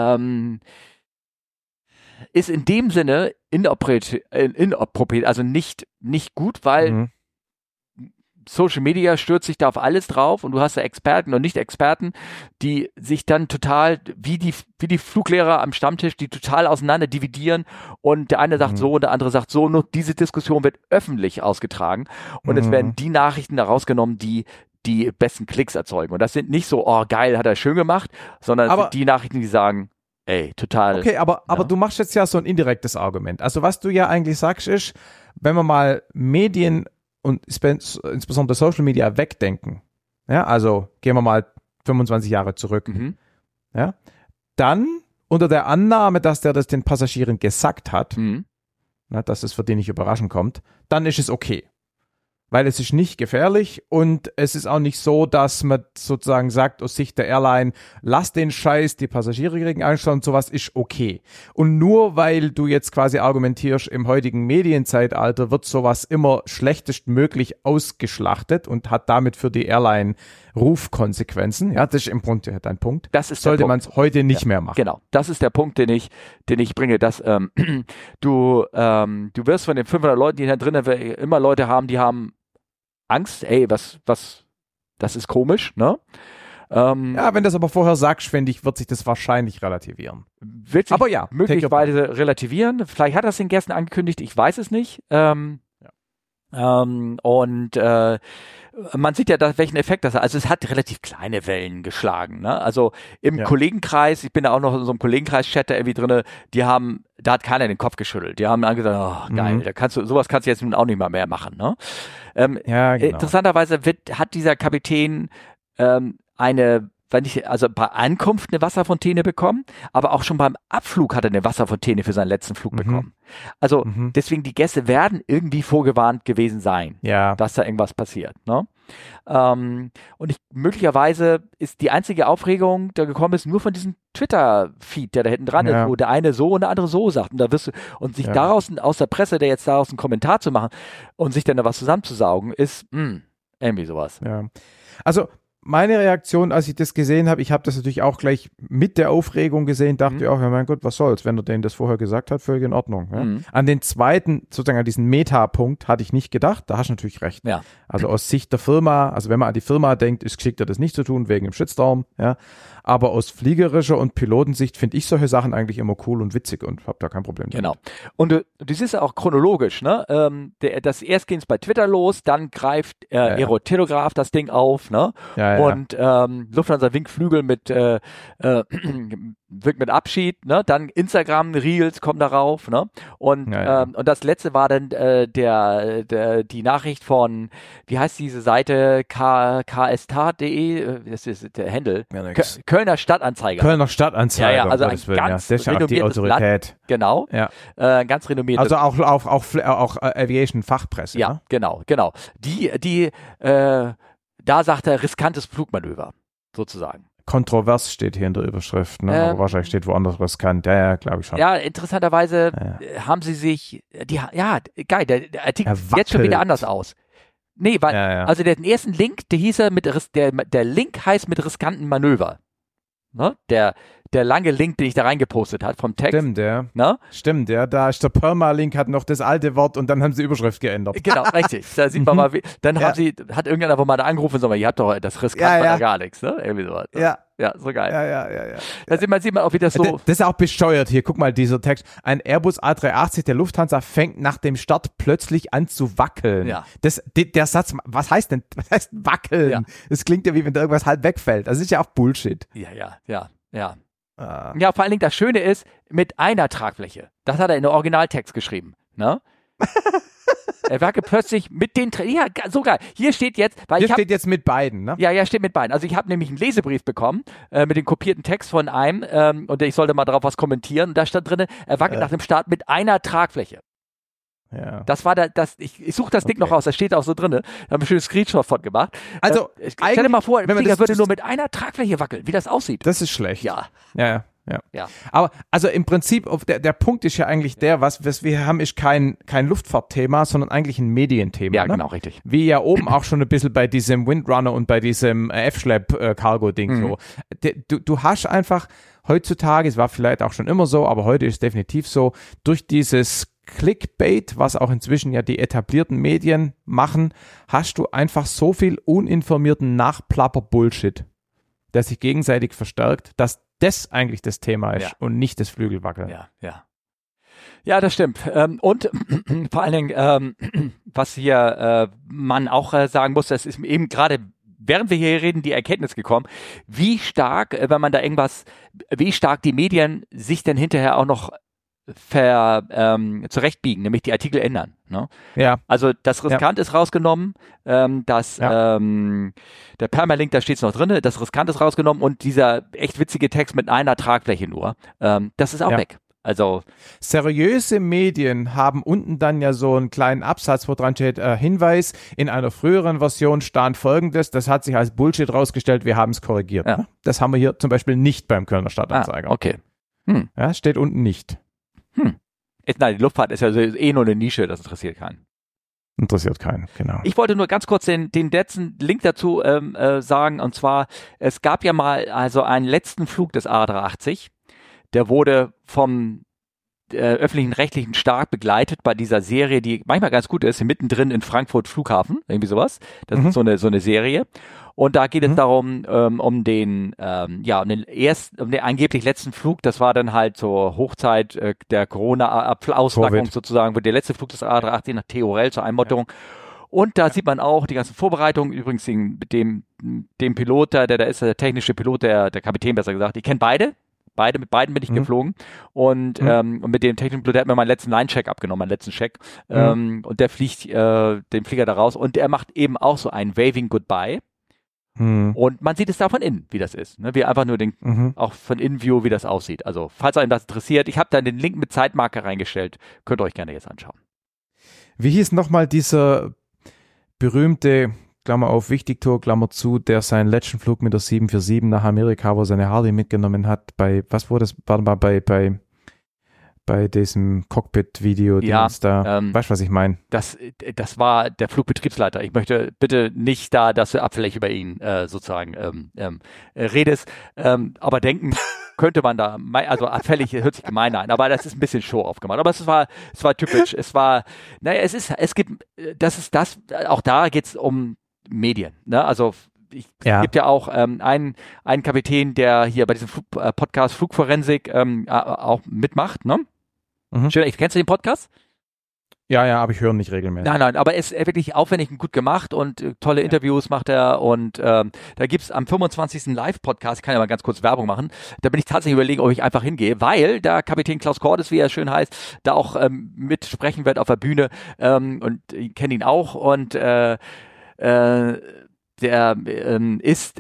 dem Sinne inappropriate, also nicht gut, weil Social Media stürzt sich da auf alles drauf und du hast da Experten und Nicht-Experten, die sich dann total, wie die Fluglehrer am Stammtisch, die total auseinander dividieren und der eine sagt so und der andere sagt so, nur diese Diskussion wird öffentlich ausgetragen und es werden die Nachrichten da rausgenommen, die besten Klicks erzeugen. Und das sind nicht so, oh geil, hat er schön gemacht, sondern sind die Nachrichten, die sagen, ey, total. Okay, aber du machst jetzt ja so ein indirektes Argument. Also was du ja eigentlich sagst ist, wenn wir mal Medien und insbesondere Social Media wegdenken, ja, also gehen wir mal 25 Jahre zurück, ja, dann unter der Annahme, dass der das den Passagieren gesagt hat, dass es für die nicht überraschend kommt, dann ist es okay. weil es ist nicht gefährlich und es ist auch nicht so, dass man sozusagen sagt, aus Sicht der Airline, lass den Scheiß, die Passagiere kriegen Anstand und sowas ist okay. Und nur weil du jetzt quasi argumentierst, im heutigen Medienzeitalter wird sowas immer schlechtestmöglich ausgeschlachtet und hat damit für die Airline Rufkonsequenzen. Ja, das ist im Grunde dein Punkt. Das ist sollte man es heute nicht mehr machen. Genau, das ist der Punkt, den ich bringe, dass du wirst von den 500 Leuten, die da drinnen immer Leute haben, die haben Angst, ey, das ist komisch, ne? Ja, wenn das aber vorher sagst, finde ich, wird sich das wahrscheinlich relativieren. Wird sich möglicherweise relativieren. Vielleicht hat er es den Gästen angekündigt, ich weiß es nicht. Man sieht ja, welchen Effekt das hat. Also es hat relativ kleine Wellen geschlagen. Ne? Also im Kollegenkreis, ich bin da auch noch in so einem Kollegenkreis-Chat da irgendwie drin, da hat keiner den Kopf geschüttelt. Die haben gesagt, oh geil, sowas kannst du jetzt nun auch nicht mal mehr machen. Ne? Genau. Interessanterweise hat dieser Kapitän bei Ankunft eine Wasserfontäne bekommen, aber auch schon beim Abflug hat er eine Wasserfontäne für seinen letzten Flug bekommen. Also deswegen, die Gäste werden irgendwie vorgewarnt gewesen sein, dass da irgendwas passiert. Ne? Und möglicherweise ist die einzige Aufregung, da gekommen ist, nur von diesem Twitter-Feed, der da hinten dran ist, wo der eine so und der andere so sagt. Und sich daraus, aus der Presse, jetzt daraus einen Kommentar zu machen und sich dann da was zusammenzusaugen, ist irgendwie sowas. Ja. Also meine Reaktion, als ich das gesehen habe, ich habe das natürlich auch gleich mit der Aufregung gesehen, dachte ich auch, ja mein Gott, was soll's, wenn er denen das vorher gesagt hat, völlig in Ordnung. Ja. An den zweiten, sozusagen an diesen Meta-Punkt hatte ich nicht gedacht, da hast du natürlich recht. Ja. Also aus Sicht der Firma, also wenn man an die Firma denkt, ist geschickter, das nicht zu tun, wegen dem Shitstorm, ja. Aber aus fliegerischer und Pilotensicht finde ich solche Sachen eigentlich immer cool und witzig und habe da kein Problem damit. Genau. Und du siehst ja auch chronologisch, ne? Das erst ging es bei Twitter los, dann greift Aerotelegraph das Ding auf, ne? Und Lufthansa winkt Flügel mit wirkt mit Abschied, ne? Dann Instagram Reels kommen darauf, ne? Und das letzte war dann die Nachricht von, wie heißt diese Seite, kstat.de, das ist der Handle, Kölner Stadtanzeiger. Kölner Stadtanzeiger. Ja, also ein ganz renommiertes Blatt. Genau. Ja. Ganz renommiertes. Also auch Aviation-Fachpresse. Ja, ne? Genau. Da sagt er riskantes Flugmanöver, sozusagen. Kontrovers steht hier in der Überschrift, ne? Aber wahrscheinlich steht woanders riskant. Ja, glaube ich schon. Ja, interessanterweise haben sie sich, geil, der Artikel sieht jetzt schon wieder anders aus. Nee, weil, also den ersten Link, der hieß der Link heißt mit riskanten Manöver. Ne? Der lange Link, den ich da reingepostet habe vom Text. Stimmt, ja. Ne? Stimmt, ja. Da ist der Permalink, hat noch das alte Wort und dann haben sie die Überschrift geändert. Genau, richtig. Da sieht man mal, dann hat irgendeiner einfach mal da angerufen und so, ihr habt doch das riskant war gar nichts, ne? Irgendwie sowas. Ja, so geil. Ja. Da sieht man auch, wie das so... Das ist auch bescheuert hier. Guck mal, dieser Text. Ein Airbus A380 der Lufthansa fängt nach dem Start plötzlich an zu wackeln. Ja. Der Satz, was heißt wackeln? Ja. Das klingt ja, wie wenn da irgendwas halb wegfällt. Das ist ja auch Bullshit. Ja. Ja, vor allen Dingen das Schöne ist, mit einer Tragfläche. Das hat er in den Originaltext geschrieben. Ne? Er wackelt plötzlich mit den so geil. Hier steht jetzt, steht jetzt mit beiden, ne? Ja, steht mit beiden. Also ich habe nämlich einen Lesebrief bekommen mit dem kopierten Text von einem und ich sollte mal darauf was kommentieren. Und da stand drin, er wackelt nach dem Start mit einer Tragfläche. Ja. Das war ich suche das Ding noch raus, da steht auch so drin. Da haben wir ein schönes Screenshot von gemacht. Also, stell dir mal vor, der würde nur mit einer Tragfläche wackeln, wie das aussieht. Das ist schlecht. Ja. Aber also im Prinzip, der Punkt ist ja eigentlich was wir haben, ist kein Luftfahrtthema, sondern eigentlich ein Medienthema. Ja, genau, richtig. Wie ja oben auch schon ein bisschen bei diesem Windrunner und bei diesem F-Schlepp-Cargo-Ding so. Du hast einfach heutzutage, es war vielleicht auch schon immer so, aber heute ist es definitiv so, durch dieses Clickbait, was auch inzwischen ja die etablierten Medien machen, hast du einfach so viel uninformierten Nachplapper-Bullshit, der sich gegenseitig verstärkt, dass das eigentlich das Thema ist und nicht das Flügelwackeln. Ja, das stimmt. Und vor allen Dingen, was hier man auch sagen muss, das ist eben gerade, während wir hier reden, die Erkenntnis gekommen, wie stark, wenn man da wie stark die Medien sich denn hinterher auch noch zurechtbiegen, nämlich die Artikel ändern. Ne? Ja. Also das Riskant ist rausgenommen, der Permalink, da steht es noch drin, das Riskant ist rausgenommen und dieser echt witzige Text mit einer Tragfläche nur, das ist auch weg. Also seriöse Medien haben unten dann ja so einen kleinen Absatz, wo dran steht, Hinweis, in einer früheren Version stand Folgendes, das hat sich als Bullshit rausgestellt, wir haben es korrigiert. Ja. Das haben wir hier zum Beispiel nicht beim Kölner Stadtanzeiger. Okay. Ja, steht unten nicht. Nein, die Luftfahrt ist ja eh nur eine Nische, das interessiert keinen. Interessiert keinen, genau. Ich wollte nur ganz kurz den letzten Link dazu sagen, und zwar, es gab ja mal also einen letzten Flug des A380, der wurde vom öffentlichen rechtlichen Staat begleitet bei dieser Serie, die manchmal ganz gut ist, mittendrin in Frankfurt Flughafen, irgendwie sowas. Das ist so eine Serie. Und da geht es darum, um den angeblich letzten Flug. Das war dann halt zur Hochzeit der Corona-Auswirkung sozusagen, wo der letzte Flug des A380 nach Theorel zur Einmotterung. Und da sieht man auch die ganzen Vorbereitungen, übrigens dem Pilot, der da ist, der technische Pilot, der Kapitän besser gesagt, ich kenne beide. Mit beiden bin ich geflogen und mit dem technischen Pilot, der hat mir meinen letzten Line-Check abgenommen, meinen letzten Check und der fliegt den Flieger da raus und der macht eben auch so ein Waving Goodbye und man sieht es da von innen, wie das ist, ne? Wie einfach nur auch von Innenview, wie das aussieht. Also falls euch das interessiert, ich habe da den Link mit Zeitmarke reingestellt, könnt ihr euch gerne jetzt anschauen. Wie hieß nochmal dieser berühmte Klammer auf, Wichtigtour, Klammer zu, der seinen letzten Flug mit der 747 nach Amerika, wo er seine Harley mitgenommen hat, bei diesem Cockpit-Video, weißt du, was ich meine? Das war der Flugbetriebsleiter. Ich möchte bitte nicht da, dass du abfällig über ihn sozusagen redest, aber denken könnte man da, also abfällig hört sich gemein an, aber das ist ein bisschen Show aufgemacht. Aber es war typisch. Auch da geht es um Medien, ne? Also es gibt ja auch einen Kapitän, der hier bei diesem Podcast Flugforensik auch mitmacht, ne? Kennst du den Podcast? Ja, aber ich höre nicht regelmäßig. Nein, aber er ist wirklich aufwendig und gut gemacht und tolle Interviews macht er und da gibt's am 25. Live-Podcast, ich kann ja mal ganz kurz Werbung machen, da bin ich tatsächlich überlegen, ob ich einfach hingehe, weil da Kapitän Klaus Cordes, wie er schön heißt, da auch mitsprechen wird auf der Bühne und ich kenne ihn auch und der ist,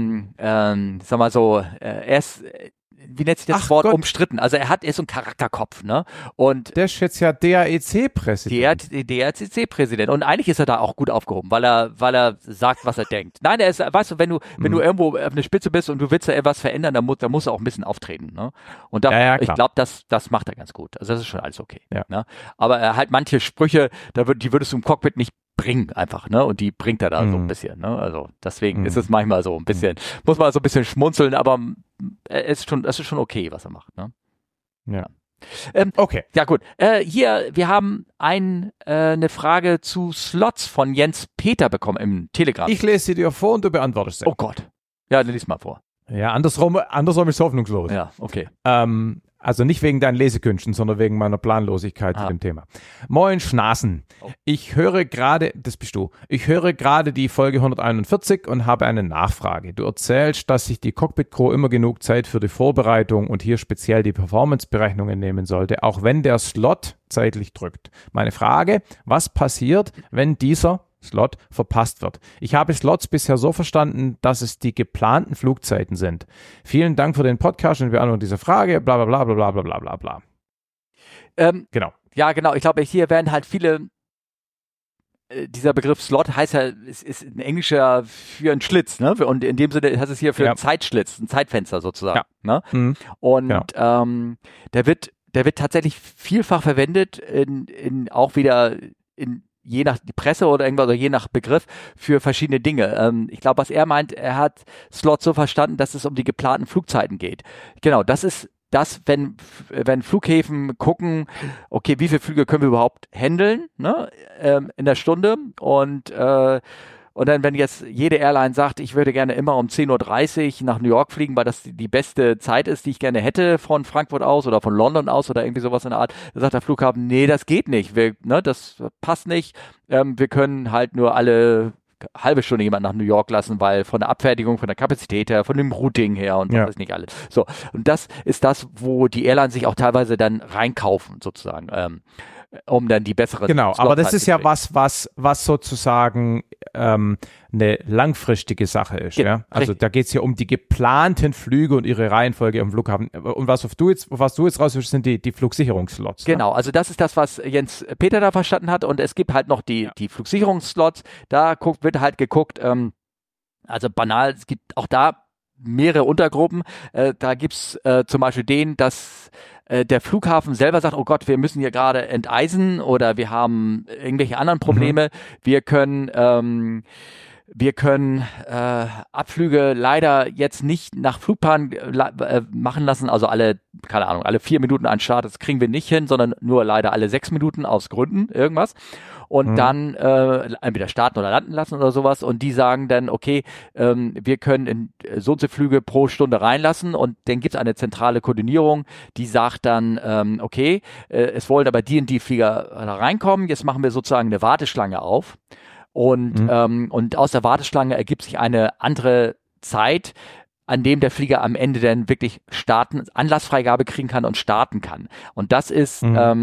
sag mal so, er ist, wie nennt sich das Wort, umstritten. Also er ist so ein Charakterkopf, ne? Und der ist jetzt ja DAEC-Präsident. DAEC-Präsident. Und eigentlich ist er da auch gut aufgehoben, weil er sagt, was er denkt. Nein, er ist, weißt du, wenn du irgendwo auf eine Spitze bist und du willst da etwas verändern, dann muss er auch ein bisschen auftreten, ne? Und ich glaube, das macht er ganz gut. Also das ist schon alles okay. Ja. Ne? Aber er halt manche Sprüche, die würdest du im Cockpit nicht bringen einfach, ne? Und die bringt er da so ein bisschen, ne? Also deswegen ist es manchmal so ein bisschen, muss man so ein bisschen schmunzeln, aber es ist schon okay, was er macht, ne? Ja. Okay. Ja, gut. Hier, wir haben eine Frage zu Slots von Jens Peter bekommen im Telegram. Ich lese sie dir vor und du beantwortest sie. Oh Gott. Ja, dann lies mal vor. Ja, andersrum ist hoffnungslos. Ja, okay. Also nicht wegen deinen Lesekünsten, sondern wegen meiner Planlosigkeit zu dem Thema. Moin Schnasen. Ich höre gerade die Folge 141 und habe eine Nachfrage. Du erzählst, dass sich die Cockpit-Crew immer genug Zeit für die Vorbereitung und hier speziell die Performance-Berechnungen nehmen sollte, auch wenn der Slot zeitlich drückt. Meine Frage, was passiert, wenn dieser Slot verpasst wird? Ich habe Slots bisher so verstanden, dass es die geplanten Flugzeiten sind. Vielen Dank für den Podcast und wir beantworten diese Frage, bla bla bla bla bla bla bla bla. Genau. Ja, genau. Ich glaube, hier werden halt viele, dieser Begriff Slot heißt ja, ist ein englischer für einen Schlitz, ne? Und in dem Sinne heißt es hier für einen Zeitschlitz, ein Zeitfenster sozusagen. Ja. Ne? Und der wird tatsächlich vielfach verwendet, auch wieder in je nach die Presse oder irgendwas oder je nach Begriff für verschiedene Dinge. Ich glaube, was er meint, er hat Slots so verstanden, dass es um die geplanten Flugzeiten geht. Genau, das ist das, wenn Flughäfen gucken, okay, wie viele Flüge können wir überhaupt handeln, ne, in der Stunde und dann, wenn jetzt jede Airline sagt, ich würde gerne immer um 10.30 Uhr nach New York fliegen, weil das die beste Zeit ist, die ich gerne hätte von Frankfurt aus oder von London aus oder irgendwie sowas in der Art, da sagt der Flughafen, nee, das geht nicht, das passt nicht, wir können halt nur alle halbe Stunde jemand nach New York lassen, weil von der Abfertigung, von der Kapazität her, von dem Routing her und was ist nicht alles. So, und das ist das, wo die Airlines sich auch teilweise dann reinkaufen, sozusagen. um dann die bessere Genau, aber das ist ja kriegen. was sozusagen eine langfristige Sache ist. Genau, Ja? Also richtig. da geht es ja um die geplanten Flüge und ihre Reihenfolge am Flughafen. Und was du jetzt rausführst, sind die Flugsicherungsslots. Genau, also das ist das, was Jens Peter da verstanden hat. Und es gibt halt noch die Flugsicherungsslots. Da wird halt geguckt, also banal, es gibt auch da mehrere Untergruppen. Da gibt's zum Beispiel dass der Flughafen selber sagt, oh Gott, wir müssen hier gerade enteisen oder wir haben irgendwelche anderen Probleme. Wir können Abflüge leider jetzt nicht nach Flugplan machen lassen, also alle 4 Minuten einen Start, das kriegen wir nicht hin, sondern nur leider alle 6 Minuten aus Gründen, irgendwas. Und dann entweder starten oder landen lassen oder sowas. Und die sagen dann, okay, wir können in so und so Flüge pro Stunde reinlassen. Und dann gibt es eine zentrale Koordinierung, die sagt dann, es wollen aber die und die Flieger da reinkommen. Jetzt machen wir sozusagen eine Warteschlange auf. Und aus der Warteschlange ergibt sich eine andere Zeit, an dem der Flieger am Ende dann wirklich Anlassfreigabe kriegen kann und starten kann. Und das ist,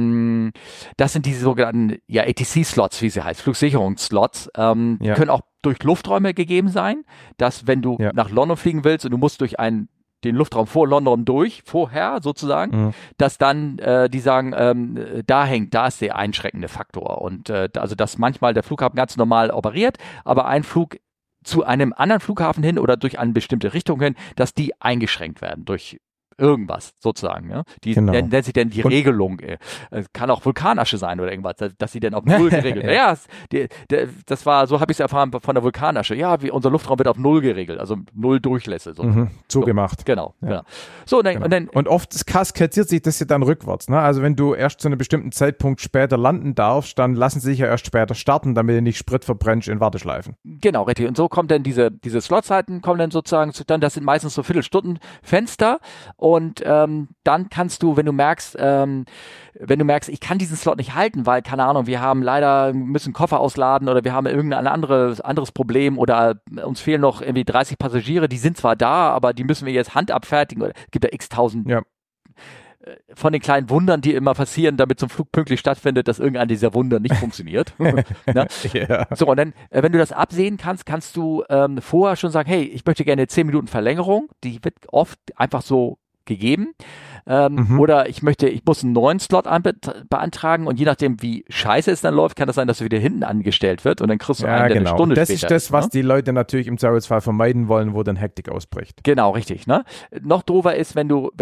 das sind diese sogenannten ATC-Slots, wie sie heißt, Flugsicherungsslots, können auch durch Lufträume gegeben sein, dass wenn du nach London fliegen willst und du musst durch den Luftraum vor London vorher sozusagen, dass dann die sagen, da ist der einschränkende Faktor. Und also dass manchmal der Flughafen ganz normal operiert, aber ein Flug zu einem anderen Flughafen hin oder durch eine bestimmte Richtung hin, dass die eingeschränkt werden durch irgendwas sozusagen. Ja? Die nennt sich dann die Regelung. Kann auch Vulkanasche sein oder irgendwas, dass sie dann auf Null geregelt wird. Das war, so habe ich es erfahren von der Vulkanasche. Ja, unser Luftraum wird auf Null geregelt, also Null Durchlässe. Zugemacht. So, genau. So, und oft kaskadiert sich das ja dann rückwärts. Ne? Also wenn du erst zu einem bestimmten Zeitpunkt später landen darfst, dann lassen sie sich ja erst später starten, damit du nicht Sprit verbrennst in Warteschleifen. Genau, richtig. Und so kommt dann diese Slotzeiten kommen dann sozusagen, das sind meistens so Viertelstundenfenster. Und dann kannst du, wenn du merkst, ich kann diesen Slot nicht halten, weil, keine Ahnung, müssen Koffer ausladen oder wir haben irgendein anderes Problem oder uns fehlen noch irgendwie 30 Passagiere, die sind zwar da, aber die müssen wir jetzt Hand abfertigen. Oder es gibt ja x-tausend von den kleinen Wundern, die immer passieren, damit zum Flug pünktlich stattfindet, dass irgendein dieser Wunder nicht funktioniert. So, und dann, wenn du das absehen kannst du vorher schon sagen, hey, ich möchte gerne 10 Minuten Verlängerung. Die wird oft einfach so gegeben. Oder ich muss einen neuen Slot beantragen und je nachdem, wie scheiße es dann läuft, kann das sein, dass er wieder hinten angestellt wird und dann kriegst du einen, der eine Stunde das später ist das, was die Leute natürlich im Zweifelsfall vermeiden wollen, wo dann Hektik ausbricht. Genau, richtig. Ne? Noch doofer ist, wenn du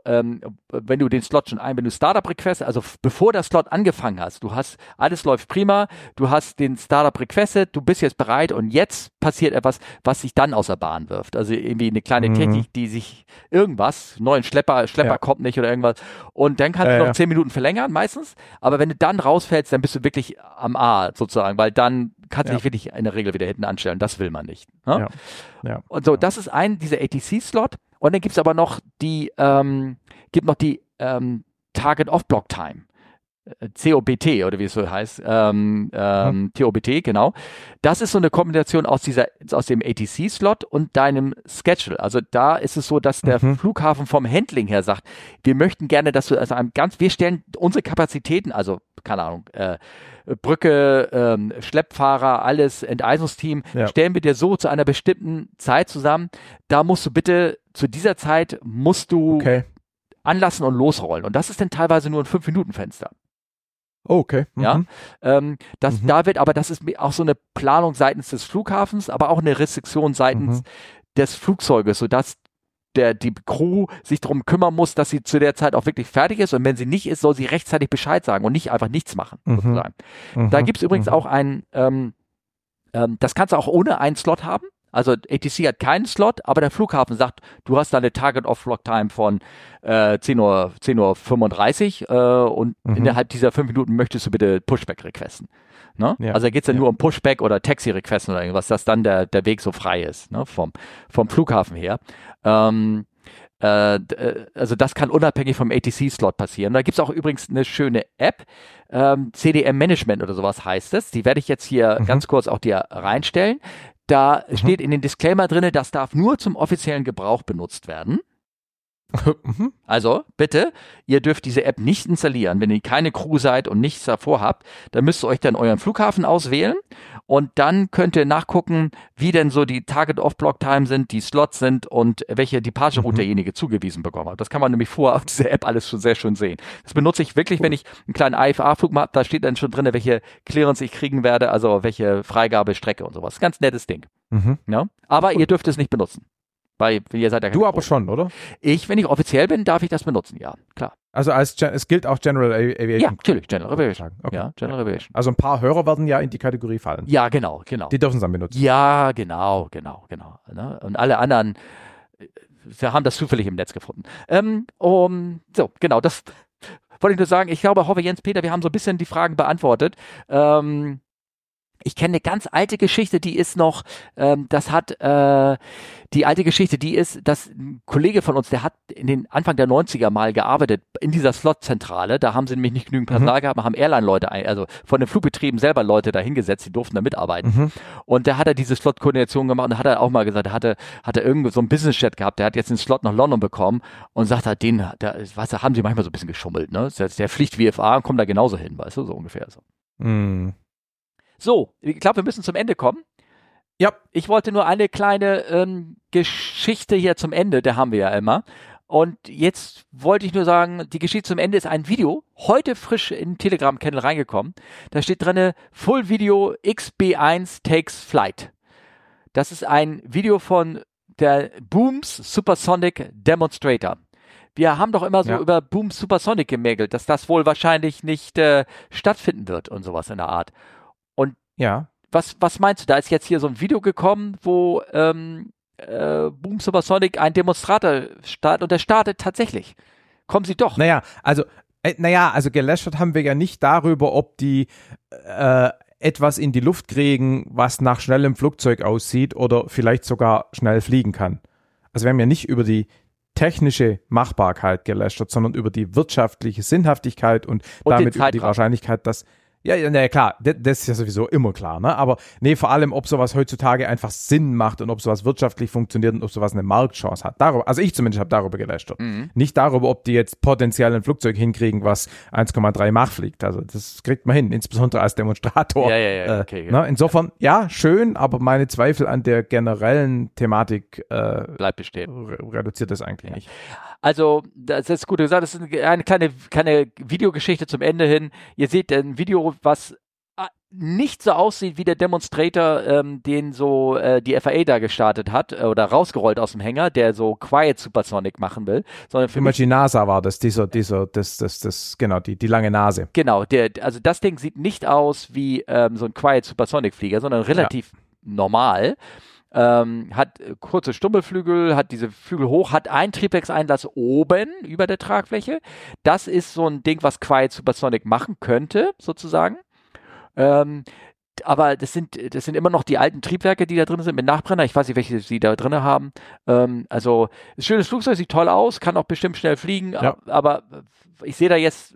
den Slot wenn du Startup-Request, also bevor der Slot angefangen hast, alles läuft prima, du hast den Startup requested, du bist jetzt bereit und jetzt passiert etwas, was sich dann aus der Bahn wirft. Also irgendwie eine kleine Technik, die sich neuen Schlepper kommt nicht oder irgendwas. Und dann kannst du noch 10 Minuten verlängern meistens. Aber wenn du dann rausfällst, dann bist du wirklich am A sozusagen, weil dann kannst du dich wirklich in der Regel wieder hinten anstellen. Das will man nicht. Ne? Und so, das ist dieser ATC-Slot. Und dann gibt es aber noch die Target-Off-Block-Time. COBT oder wie es so heißt, TOBT, genau. Das ist so eine Kombination aus dem ATC-Slot und deinem Schedule. Also da ist es so, dass der Flughafen vom Handling her sagt, wir möchten gerne, dass du wir stellen unsere Kapazitäten, also keine Ahnung, Brücke, Schleppfahrer, alles, Enteisungsteam, stellen wir dir so zu einer bestimmten Zeit zusammen. Da musst du bitte, zu dieser Zeit anlassen und losrollen. Und das ist dann teilweise nur ein 5-Minuten-Fenster. Okay. Ja, das ist auch so eine Planung seitens des Flughafens, aber auch eine Restriktion seitens des Flugzeuges, sodass die Crew sich darum kümmern muss, dass sie zu der Zeit auch wirklich fertig ist und wenn sie nicht ist, soll sie rechtzeitig Bescheid sagen und nicht einfach nichts machen. Sozusagen. Da gibt es übrigens auch das kannst du auch ohne einen Slot haben. Also ATC hat keinen Slot, aber der Flughafen sagt, du hast da eine Target-Off-Block-Time von 10:35 Uhr und innerhalb dieser 5 Minuten möchtest du bitte Pushback requesten. Ne? Also da geht es ja nur um Pushback oder Taxi-Requesten oder irgendwas, dass dann der Weg so frei ist, ne? vom Flughafen her. Also das kann unabhängig vom ATC-Slot passieren. Da gibt es auch übrigens eine schöne App, CDM-Management oder sowas heißt es. Die werde ich jetzt hier ganz kurz auch dir reinstellen. Da steht in den Disclaimer drin, das darf nur zum offiziellen Gebrauch benutzt werden. Also bitte, ihr dürft diese App nicht installieren. Wenn ihr keine Crew seid und nichts davor habt, dann müsst ihr euch dann euren Flughafen auswählen und dann könnt ihr nachgucken, wie denn so die Target-Off-Block-Time sind, die Slots sind und welche Departure-Route derjenige zugewiesen bekommen hat. Das kann man nämlich vorher auf dieser App alles schon sehr schön sehen. Das benutze ich wirklich, wenn ich einen kleinen IFA-Flug mache, da steht dann schon drin, welche Clearance ich kriegen werde, also welche Freigabestrecke und sowas. Ganz nettes Ding. Ja? Aber ihr dürft es nicht benutzen. Weil ihr seid ja Du aber schon, oder? Wenn ich offiziell bin, darf ich das benutzen, ja, klar. Also es gilt auch General Aviation. Ja, natürlich, General Aviation. Okay. Ja, General Aviation. Also ein paar Hörer werden ja in die Kategorie fallen. Ja, genau. Die dürfen es dann benutzen. Ja, genau. Ne? Und alle anderen wir haben das zufällig im Netz gefunden. So, genau, das wollte ich nur sagen. Ich hoffe, Jens Peter, wir haben so ein bisschen die Fragen beantwortet. Ich kenne eine ganz alte Geschichte, die ist noch, die alte Geschichte, die ist, dass ein Kollege von uns, der hat in den Anfang der 90er mal gearbeitet in dieser Slot-Zentrale, da haben sie nämlich nicht genügend Personal gehabt, haben Airline-Leute, also von den Flugbetrieben selber Leute da hingesetzt, die durften da mitarbeiten. Und da hat er diese Slot-Koordination gemacht und hat er auch mal gesagt, hat er irgendwo so einen Business-Jet gehabt, der hat jetzt einen Slot nach London bekommen und sagt halt, haben sie manchmal so ein bisschen geschummelt, ne? Der fliegt VFA und kommt da genauso hin, weißt du, so ungefähr so. So, ich glaube, wir müssen zum Ende kommen. Ja. Ich wollte nur eine kleine Geschichte hier zum Ende, der haben wir ja immer. Und jetzt wollte ich nur sagen, die Geschichte zum Ende ist ein Video, heute frisch in den Telegram-Channel reingekommen. Da steht drinne, Full Video XB1 Takes Flight. Das ist ein Video von der Booms Supersonic Demonstrator. Wir haben doch immer so über Booms Supersonic gemägelt, dass das wohl wahrscheinlich nicht stattfinden wird und sowas in der Art. Und was meinst du? Da ist jetzt hier so ein Video gekommen, wo Boom Supersonic einen Demonstrator startet und der startet tatsächlich. Kommen sie doch. Naja, also gelästert haben wir ja nicht darüber, ob die etwas in die Luft kriegen, was nach schnellem Flugzeug aussieht oder vielleicht sogar schnell fliegen kann. Also wir haben ja nicht über die technische Machbarkeit gelästert, sondern über die wirtschaftliche Sinnhaftigkeit und damit über die Wahrscheinlichkeit, dass ja, klar, das ist ja sowieso immer klar, ne? Aber vor allem, ob sowas heutzutage einfach Sinn macht und ob sowas wirtschaftlich funktioniert und ob sowas eine Marktchance hat. Also ich zumindest habe darüber gelästert. Nicht darüber, ob die jetzt potenziell ein Flugzeug hinkriegen, was 1,3 Mach fliegt. Also das kriegt man hin, insbesondere als Demonstrator. Okay. Ne? Insofern, ja, schön, aber meine Zweifel an der generellen Thematik bleibt bestehen. Reduziert das eigentlich nicht. Also, das ist gut gesagt, das ist eine kleine Videogeschichte zum Ende hin. Ihr seht ein Video, was nicht so aussieht wie der Demonstrator, den so die FAA da gestartet hat oder rausgerollt aus dem Hänger, der so Quiet Supersonic machen will, sondern für mich NASA war das, die lange Nase. Genau, also das Ding sieht nicht aus wie so ein Quiet Supersonic Flieger, sondern relativ normal. Hat kurze Stummelflügel, hat diese Flügel hoch, hat einen Triebwerkseinlass oben über der Tragfläche. Das ist so ein Ding, was Quiet Supersonic machen könnte, sozusagen. Aber das sind immer noch die alten Triebwerke, die da drin sind mit Nachbrenner. Ich weiß nicht, welche sie da drin haben. Also, ein schönes Flugzeug, sieht toll aus, kann auch bestimmt schnell fliegen, aber ich sehe da jetzt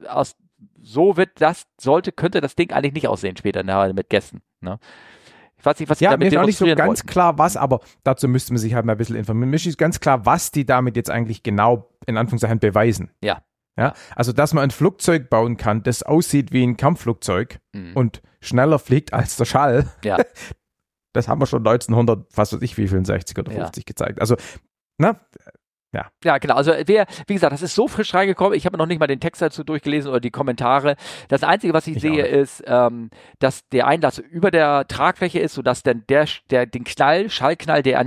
könnte das Ding eigentlich nicht aussehen später mit Gästen, ne? Ich weiß nicht, was sie damit mir ist auch nicht so ganz wollten. klar, was, aber dazu müsste man sich halt mal ein bisschen informieren. Mir ist ganz klar, was die damit jetzt eigentlich genau in Anführungszeichen beweisen. Ja. Also, dass man ein Flugzeug bauen kann, das aussieht wie ein Kampfflugzeug und schneller fliegt als der Schall. Ja. Das haben wir schon 1900, was weiß ich, wie viel, 60 oder 50 gezeigt. Also, Ja, genau. Also wie gesagt, das ist so frisch reingekommen. Ich habe noch nicht mal den Text dazu durchgelesen oder die Kommentare. Das Einzige, was ich sehe, ist, dass der Einlass über der Tragfläche ist, sodass dann den Schallknall, der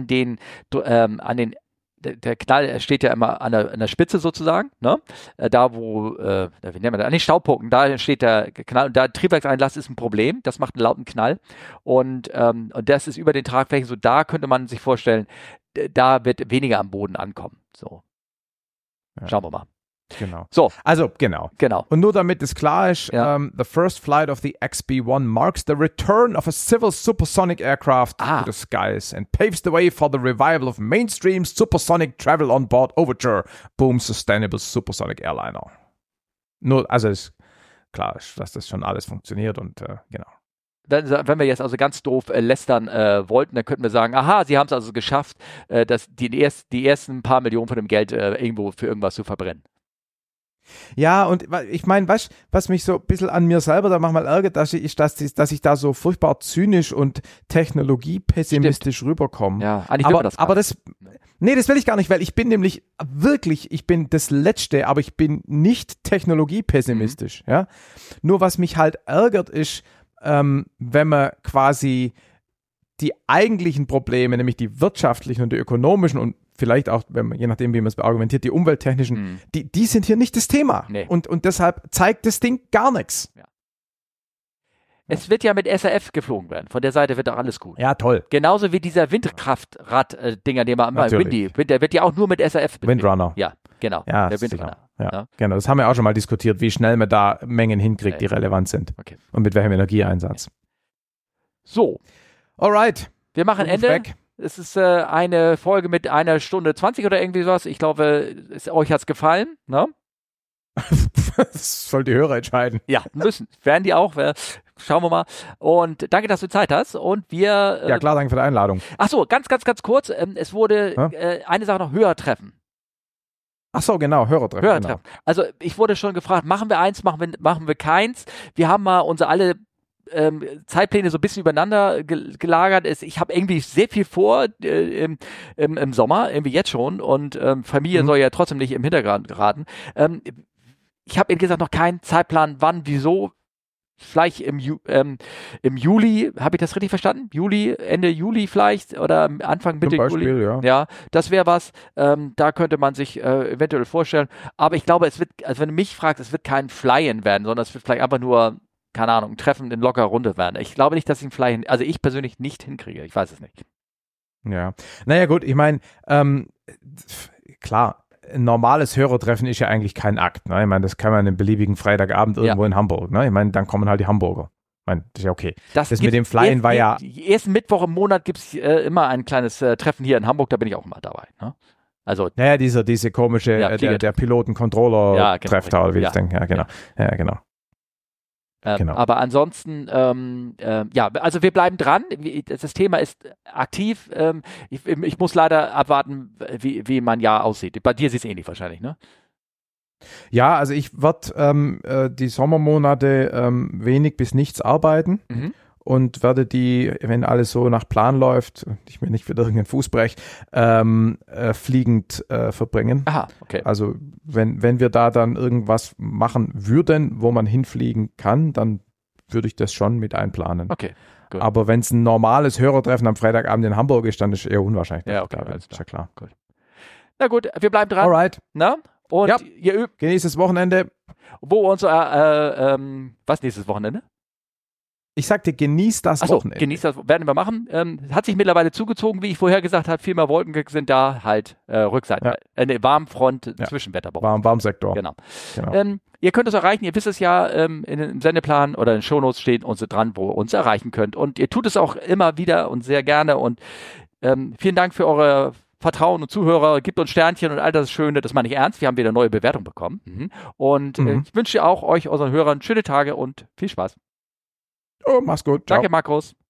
der Knall steht ja immer an der Spitze sozusagen, ne? Da wo, wie nennen wir das? An den Staubpunkten, da steht der Knall und der Triebwerkseinlass ist ein Problem, das macht einen lauten Knall und das ist über den Tragflächen, so da könnte man sich vorstellen, da wird weniger am Boden ankommen. So. Schauen wir mal. Genau. So. Also, genau. Und nur damit es klar ist, the first flight of the XB-1 marks the return of a civil supersonic aircraft to the skies and paves the way for the revival of mainstream supersonic travel on board Overture, Boom Sustainable Supersonic Airliner. Nur, also ist klar, dass das schon alles funktioniert und genau. wenn wir jetzt also ganz doof lästern wollten, dann könnten wir sagen, aha, sie haben es also geschafft, dass die ersten paar Millionen von dem Geld irgendwo für irgendwas zu verbrennen. Ja, und ich meine, was mich so ein bisschen an mir selber da manchmal ärgert, dass ich da so furchtbar zynisch und technologiepessimistisch rüberkomme. Ja, eigentlich will man das gar nicht. Nee, das will ich gar nicht, weil ich bin nämlich wirklich, ich bin das Letzte, aber ich bin nicht technologiepessimistisch. Ja? Nur was mich halt ärgert ist, wenn man quasi die eigentlichen Probleme, nämlich die wirtschaftlichen und die ökonomischen und vielleicht auch, je nachdem, wie man es beargumentiert, die umwelttechnischen, die sind hier nicht das Thema. Nee. Und deshalb zeigt das Ding gar nichts. Ja. Es wird ja mit SAF geflogen werden. Von der Seite wird auch alles gut. Ja, toll. Genauso wie dieser Windkraftrad-Dinger, den man am Windy, der wird ja auch nur mit SAF betrieben. Windrunner. Ja, genau. Ja, der Windrunner. Ja, genau. Das haben wir auch schon mal diskutiert, wie schnell man da Mengen hinkriegt, die relevant sind. Okay. Und mit welchem Energieeinsatz. So. Alright. Wir machen Ende. Weg. Es ist eine Folge mit 1 Stunde 20 oder irgendwie sowas. Ich glaube, euch hat es gefallen, ne? Das soll die Hörer entscheiden. Ja, werden die auch. Schauen wir mal. Und danke, dass du Zeit hast. Und wir. Ja, klar, danke für die Einladung. Ach so, ganz kurz. Es wurde eine Sache noch, Hörertreffen. Ach so, genau, Hörertreffen. Genau. Also, ich wurde schon gefragt, machen wir eins, machen wir keins. Wir haben mal unsere alle Zeitpläne so ein bisschen übereinander gelagert. Ich habe irgendwie sehr viel vor im Sommer, irgendwie jetzt schon. Und Familie soll ja trotzdem nicht im Hintergrund geraten. Ich habe, ehrlich gesagt, noch keinen Zeitplan, wann, wieso. Vielleicht im Juli, habe ich das richtig verstanden? Ende Juli vielleicht oder Anfang, Mitte Juli? Ja, das wäre was. Da könnte man sich eventuell vorstellen. Aber ich glaube, es wird, also wenn du mich fragst, es wird kein Fly-In werden, sondern es wird vielleicht einfach nur, keine Ahnung, ein Treffen in lockerer Runde werden. Ich glaube nicht, dass ich ein Fly-In, also ich persönlich nicht hinkriege. Ich weiß es nicht. Ja, naja gut, ich meine, klar, ein normales Hörertreffen ist ja eigentlich kein Akt. Ne? Ich meine, das kann man einen beliebigen Freitagabend irgendwo in Hamburg. Ne? Ich meine, dann kommen halt die Hamburger. Ich meine, das ist ja okay. Das mit dem Flyen war ja... Ersten Mittwoch im Monat gibt es immer ein kleines Treffen hier in Hamburg, da bin ich auch immer dabei. Ne? Also, naja, diese komische, der Piloten-Controller-Treff da, wie ich denke. Ja, genau. Ja, genau. Genau. Aber ansonsten, also wir bleiben dran. Das Thema ist aktiv. Ich muss leider abwarten, wie mein Jahr aussieht. Bei dir sieht es ähnlich wahrscheinlich, ne? Ja, also ich werde die Sommermonate wenig bis nichts arbeiten und werde die, wenn alles so nach Plan läuft und ich mir nicht wieder irgendeinen Fuß breche, fliegend verbringen. Aha, okay. Also wenn wir da dann irgendwas machen würden, wo man hinfliegen kann, dann würde ich das schon mit einplanen. Okay, gut. Aber wenn es ein normales Hörertreffen am Freitagabend in Hamburg ist, dann ist es eher unwahrscheinlich. Ja, okay, ist ja klar. Gut. Na gut, wir bleiben dran. Alright. Na? Und ihr genießt das Wochenende. Wo uns, was nächstes Wochenende? Ich sagte, genießt das Wochenende. Genießt das, werden wir machen. Hat sich mittlerweile zugezogen, wie ich vorher gesagt habe. Viel mehr Wolken sind da, halt Rückseite. Eine Warmfront, Zwischenwetter. Warmsektor. Genau. Ihr könnt uns erreichen, ihr wisst es ja, im Sendeplan oder in den Shownotes steht uns dran, wo ihr uns erreichen könnt. Und ihr tut es auch immer wieder und sehr gerne. Und vielen Dank für eure Vertrauen und Zuhörer, gibt uns Sternchen und all das Schöne, das meine ich ernst. Wir haben wieder neue Bewertungen bekommen. Und ich wünsche auch euch, unseren Hörern, schöne Tage und viel Spaß. Oh, mach's gut. Ciao. Danke, Markus.